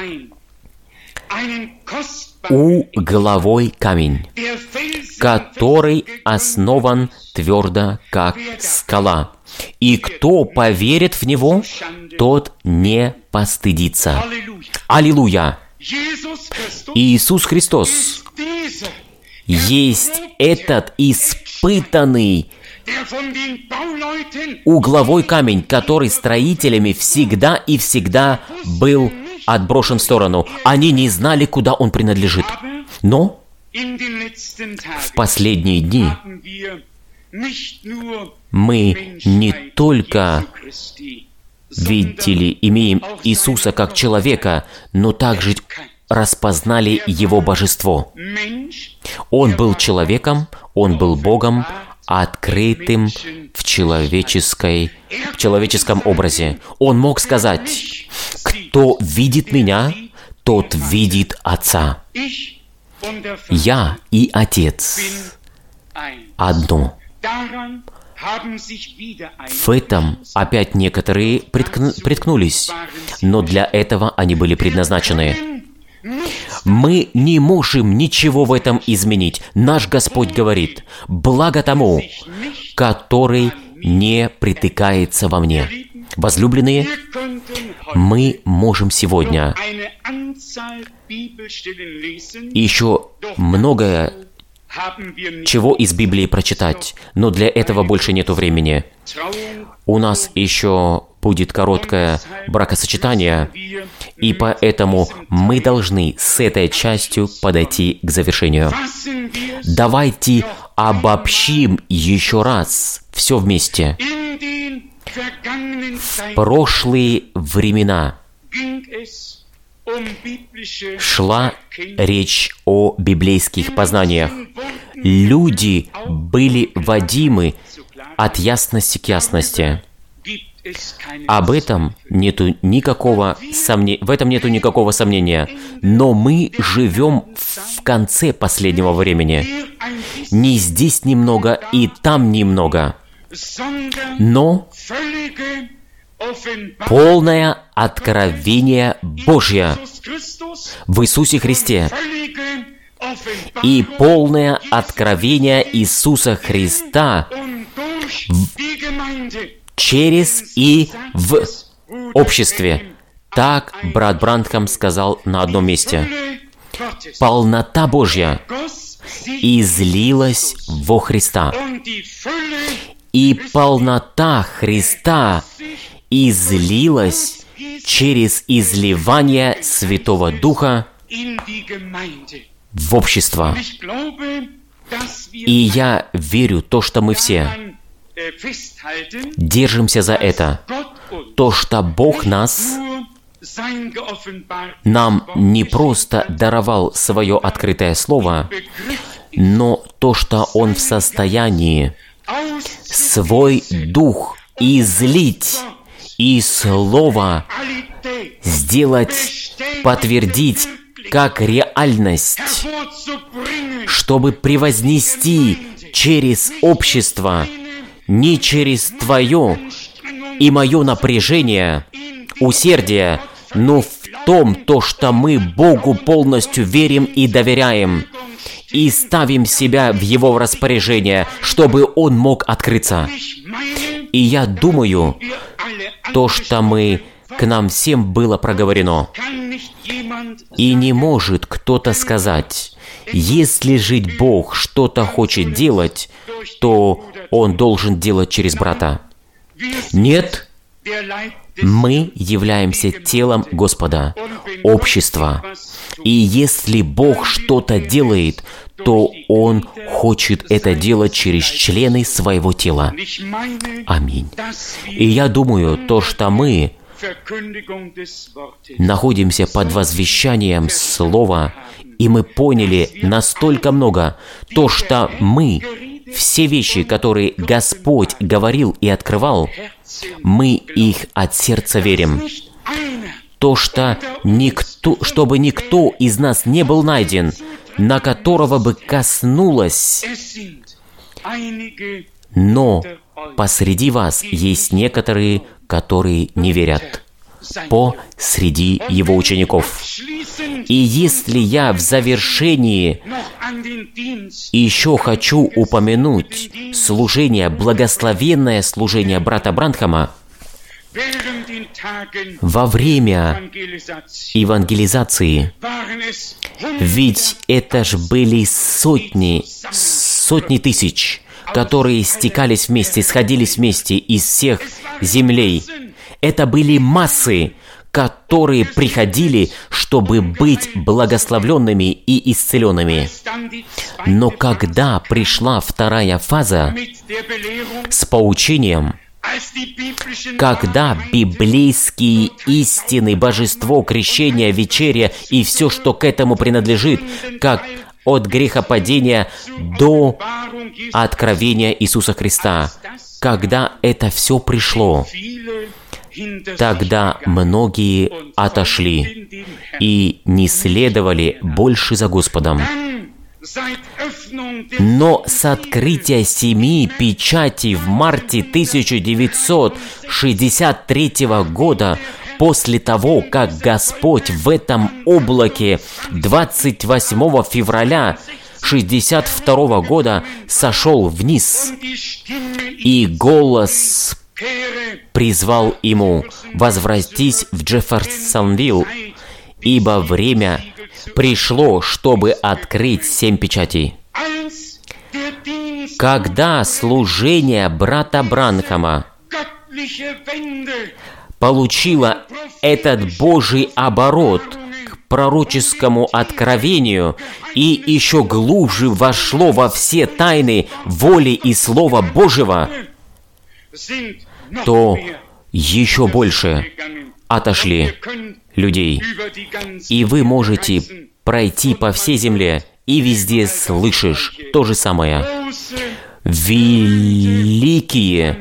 угловой камень, который основан твердо, как скала. И кто поверит в него, тот не постыдится». Аллилуйя! Иисус Христос есть этот испытанный угловой камень, который строителями всегда и всегда был отброшен в сторону. Они не знали, куда он принадлежит. Но в последние дни мы не только видели, имеем Иисуса как человека, но также распознали Его божество. Он был человеком, Он был Богом, открытым в человеческом образе. Он мог сказать: «Кто видит Меня, тот видит Отца. Я и Отец одно». В этом опять некоторые приткнулись, но для этого они были предназначены. Мы не можем ничего в этом изменить. Наш Господь говорит: «Благо тому, который не притыкается во мне». Возлюбленные, мы можем сегодня еще многое чего из Библии прочитать, но для этого больше нету времени. У нас еще будет короткое бракосочетание, и поэтому мы должны с этой частью подойти к завершению. Давайте обобщим еще раз все вместе. В прошлые времена шла речь о библейских познаниях. Люди были водимы от ясности к ясности. В этом нету никакого сомнения. Но мы живем в конце последнего времени. Не здесь немного и там немного, но полное откровение Божье в Иисусе Христе и полное откровение Иисуса Христа через и в обществе. Так брат Бранхам сказал на одном месте. Полнота Божья излилась во Христа, и полнота Христа излилась через изливание Святого Духа в общество. И я верю, то, что мы все держимся за это, то, что Бог нам не просто даровал свое открытое Слово, но то, что Он в состоянии свой Дух излить и Слово сделать, подтвердить как реальность, чтобы превознести через общество, не через твое и мое напряжение, усердие, но в том, то, что мы Богу полностью верим и доверяем, и ставим себя в Его распоряжение, чтобы Он мог открыться. И я думаю, то, что к нам всем было проговорено. И не может кто-то сказать, если же Бог что-то хочет делать, то Он должен делать через брата. Нет, мы являемся телом Господа, общества. И если Бог что-то делает, то Он хочет это делать через члены своего тела. Аминь. И я думаю, то, что мы находимся под возвещанием Слова, и мы поняли настолько много, то, что мы, все вещи, которые Господь говорил и открывал, мы их от сердца верим. То, что чтобы никто из нас не был найден, на которого бы коснулось. Но посреди вас есть некоторые, которые не верят, посреди Его учеников. И если я в завершении еще хочу упомянуть служение, благословенное служение брата Бранхама, во время евангелизации, ведь это ж были сотни тысяч, которые стекались вместе, сходились вместе из всех землей. Это были массы, которые приходили, чтобы быть благословленными и исцеленными. Но когда пришла вторая фаза с поучением, когда библейские истины, божество, крещение, вечеря и все, что к этому принадлежит, как от грехопадения до откровения Иисуса Христа, когда это все пришло, тогда многие отошли и не следовали больше за Господом. Но с открытия 7 печатей в марте 1963 года, после того, как Господь в этом облаке 28 февраля 1962 года сошел вниз, и голос призвал ему: «Возвратись в Джефферсонвилл, ибо время пришло, чтобы открыть 7 печатей». Когда служение брата Бранхама получило этот Божий оборот к пророческому откровению и еще глубже вошло во все тайны воли и Слова Божьего, то еще больше отошли людей. И вы можете пройти по всей земле, и везде слышишь то же самое. Великие,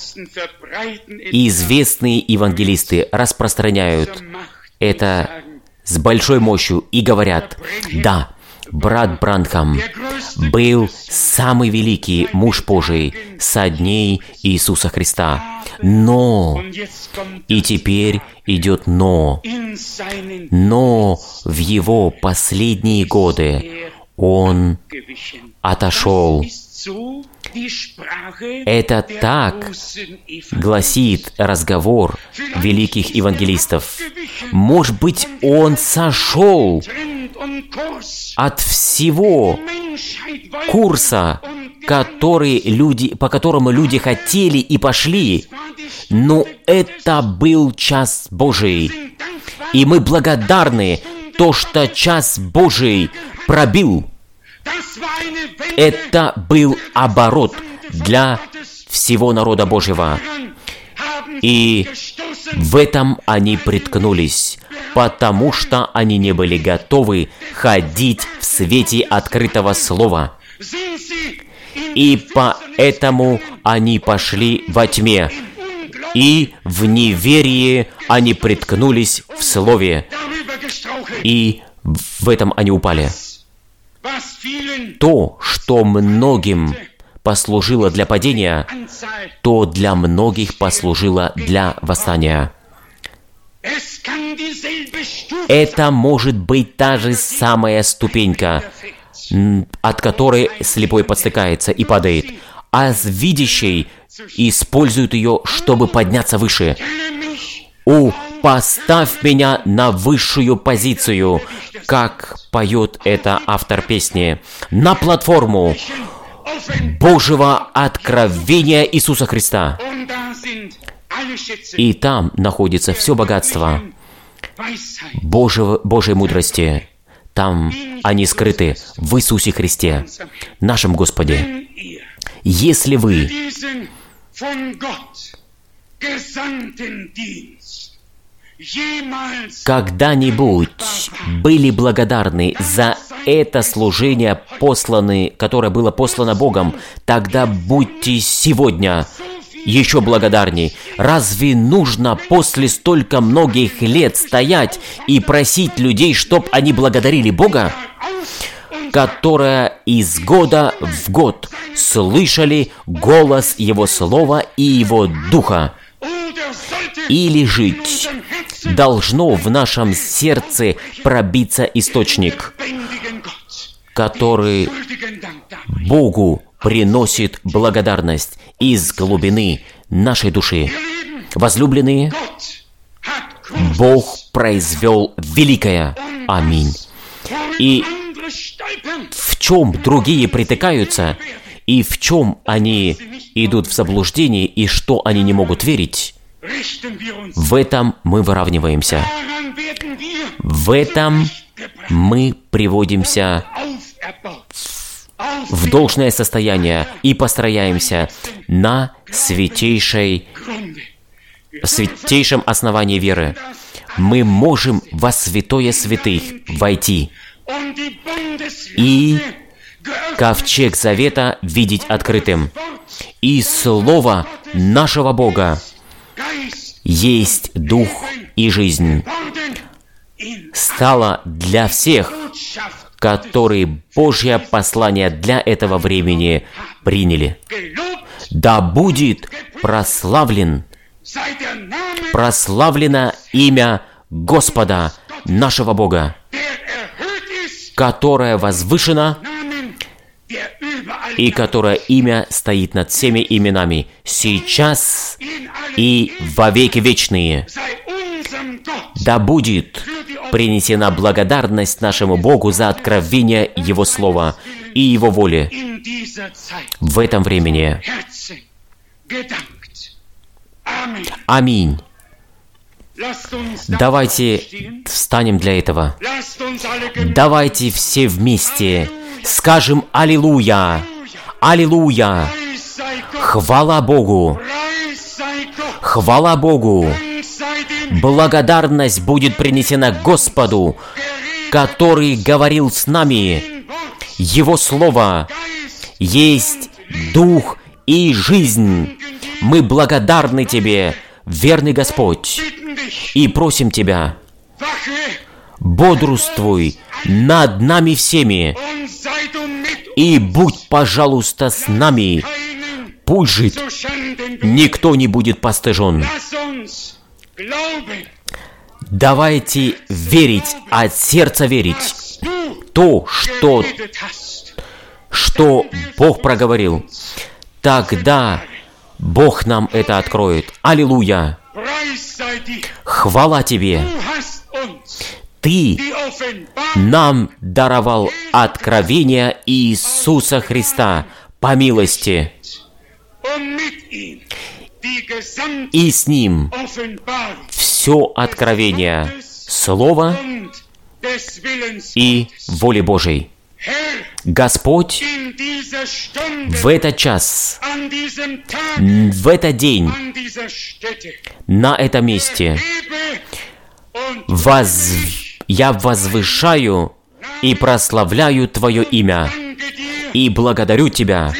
известные евангелисты распространяют это с большой мощью и говорят: да, брат Бранхам был самый великий муж Божий со дней Иисуса Христа. Но, и теперь идет но в его последние годы он отошел. Это так гласит разговор великих евангелистов. Может быть, он сошел от всего курса, по которому люди хотели и пошли, но это был час Божий. И мы благодарны, что час Божий пробил. Это был оборот для всего народа Божьего. И в этом они приткнулись, потому что они не были готовы ходить в свете открытого слова. И поэтому они пошли во тьме, и в неверии они приткнулись в слове, и в этом они упали. То, что многим послужило для падения, то для многих послужило для восстания. Это может быть та же самая ступенька, от которой слепой подстыкается и падает, а видящий использует ее, чтобы подняться выше. «Поставь меня на высшую позицию», как поет это автор песни, на платформу Божьего откровения Иисуса Христа. И там находится все богатство Божьей мудрости. Там они скрыты в Иисусе Христе, нашем Господе. Если вы когда-нибудь были благодарны за это служение, которое было послано Богом, тогда будьте сегодня еще благодарней. Разве нужно после столько многих лет стоять и просить людей, чтоб они благодарили Бога, которые из года в год слышали голос Его Слова и Его Духа? Или жить должно в нашем сердце пробиться источник, который Богу приносит благодарность из глубины нашей души. Возлюбленные, Бог произвел великое. Аминь. И в чем другие притыкаются, и в чем они идут в заблуждение, и что они не могут верить, в этом мы выравниваемся. В этом мы приводимся в должное состояние и построяемся на святейшем основании веры. Мы можем во святое святых войти и ковчег завета видеть открытым. И Слово нашего Бога есть дух и жизнь, стало для всех, которые Божье послание для этого времени приняли. Да будет прославлено имя Господа нашего Бога, которое возвышено и которое имя стоит над всеми именами, сейчас и во веки вечные. Да будет принесена благодарность нашему Богу за откровение Его Слова и Его воли в этом времени. Аминь. Давайте встанем для этого. Давайте все вместе скажем «Аллилуйя! Аллилуйя! Хвала Богу! Хвала Богу! Благодарность будет принесена Господу, который говорил с нами. Его Слово есть Дух и жизнь. Мы благодарны Тебе, верный Господь, и просим Тебя, бодрствуй над нами всеми, и будь, пожалуйста, с нами. Пусть же никто не будет постыжен. Давайте верить, от сердца верить. То, что Бог проговорил, тогда Бог нам это откроет. Аллилуйя! Хвала Тебе! Ты нам даровал откровение Иисуса Христа по милости, и с Ним все откровение Слова и воли Божией. Господь, в этот час, в этот день, на этом месте, я возвышаю и прославляю Твое имя и благодарю Тебя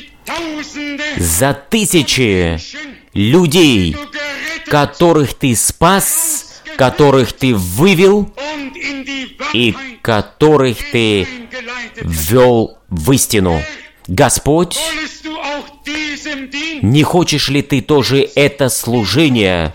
за тысячи людей, которых Ты спас, которых Ты вывел и которых Ты ввел в истину. Господь, не хочешь ли Ты тоже это служение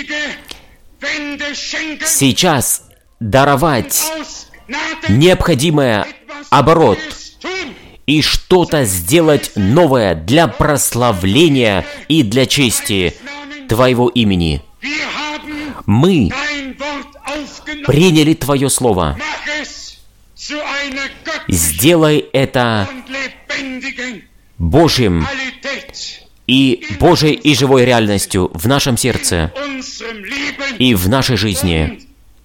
сейчас даровать необходимый оборот и что-то сделать новое для прославления и для чести Твоего имени? Мы приняли Твое Слово. Сделай это Божьим и Божьей и живой реальностью в нашем сердце и в нашей жизни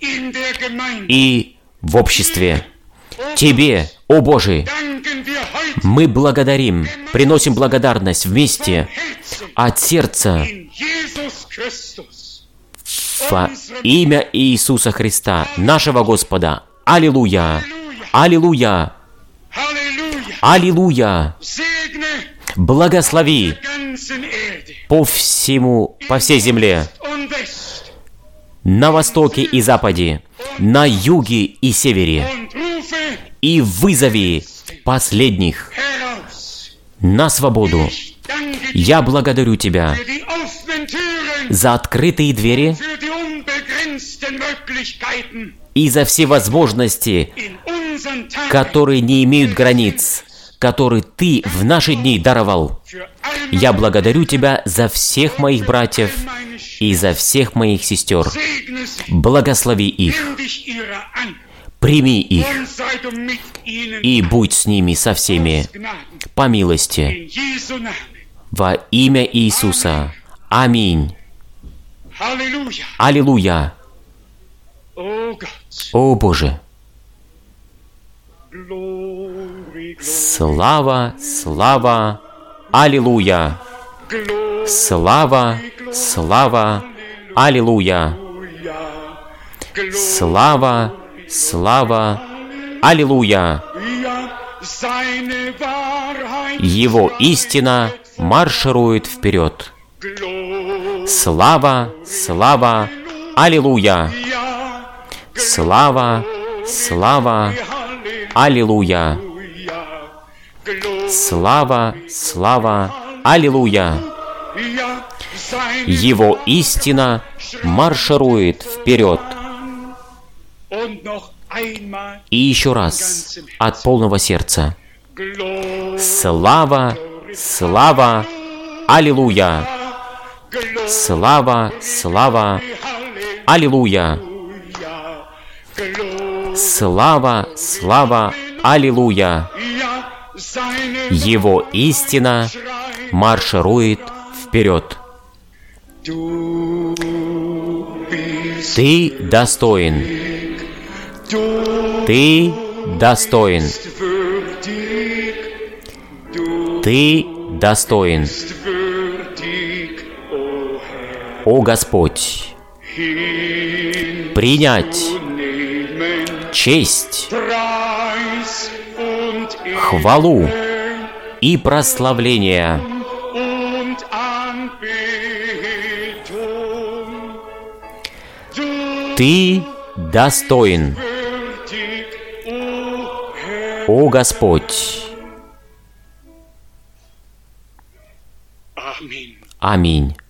и в обществе. Тебе, о Боже, мы благодарим, приносим благодарность вместе от сердца во имя Иисуса Христа, нашего Господа. Аллилуйя! Аллилуйя! Аллилуйя! Благослови по всей земле, на востоке и западе, на юге и севере, и вызови последних на свободу. Я благодарю Тебя за открытые двери и за все возможности, которые не имеют границ, которые Ты в наши дни даровал. Я благодарю Тебя за всех моих братьев и за всех моих сестер. Благослови их, прими их и будь с ними со всеми по милости. Во имя Иисуса. Аминь. Аллилуйя. О Боже! Слава, слава, аллилуйя! Слава, слава, аллилуйя! Слава, слава, аллилуйя! Его истина марширует вперед. Слава, слава, аллилуйя! Слава, слава, аллилуйя! Слава, слава, аллилуйя! Его истина марширует вперед. И еще раз, от полного сердца, Слава, слава, аллилуйя! Слава, слава, аллилуйя! Слава, слава, аллилуйя! Его истина марширует вперед. Ты достоин. Ты достоин. Ты достоин. О Господь, принять честь, хвалу и прославление. Ты достоин, о Господь. Аминь.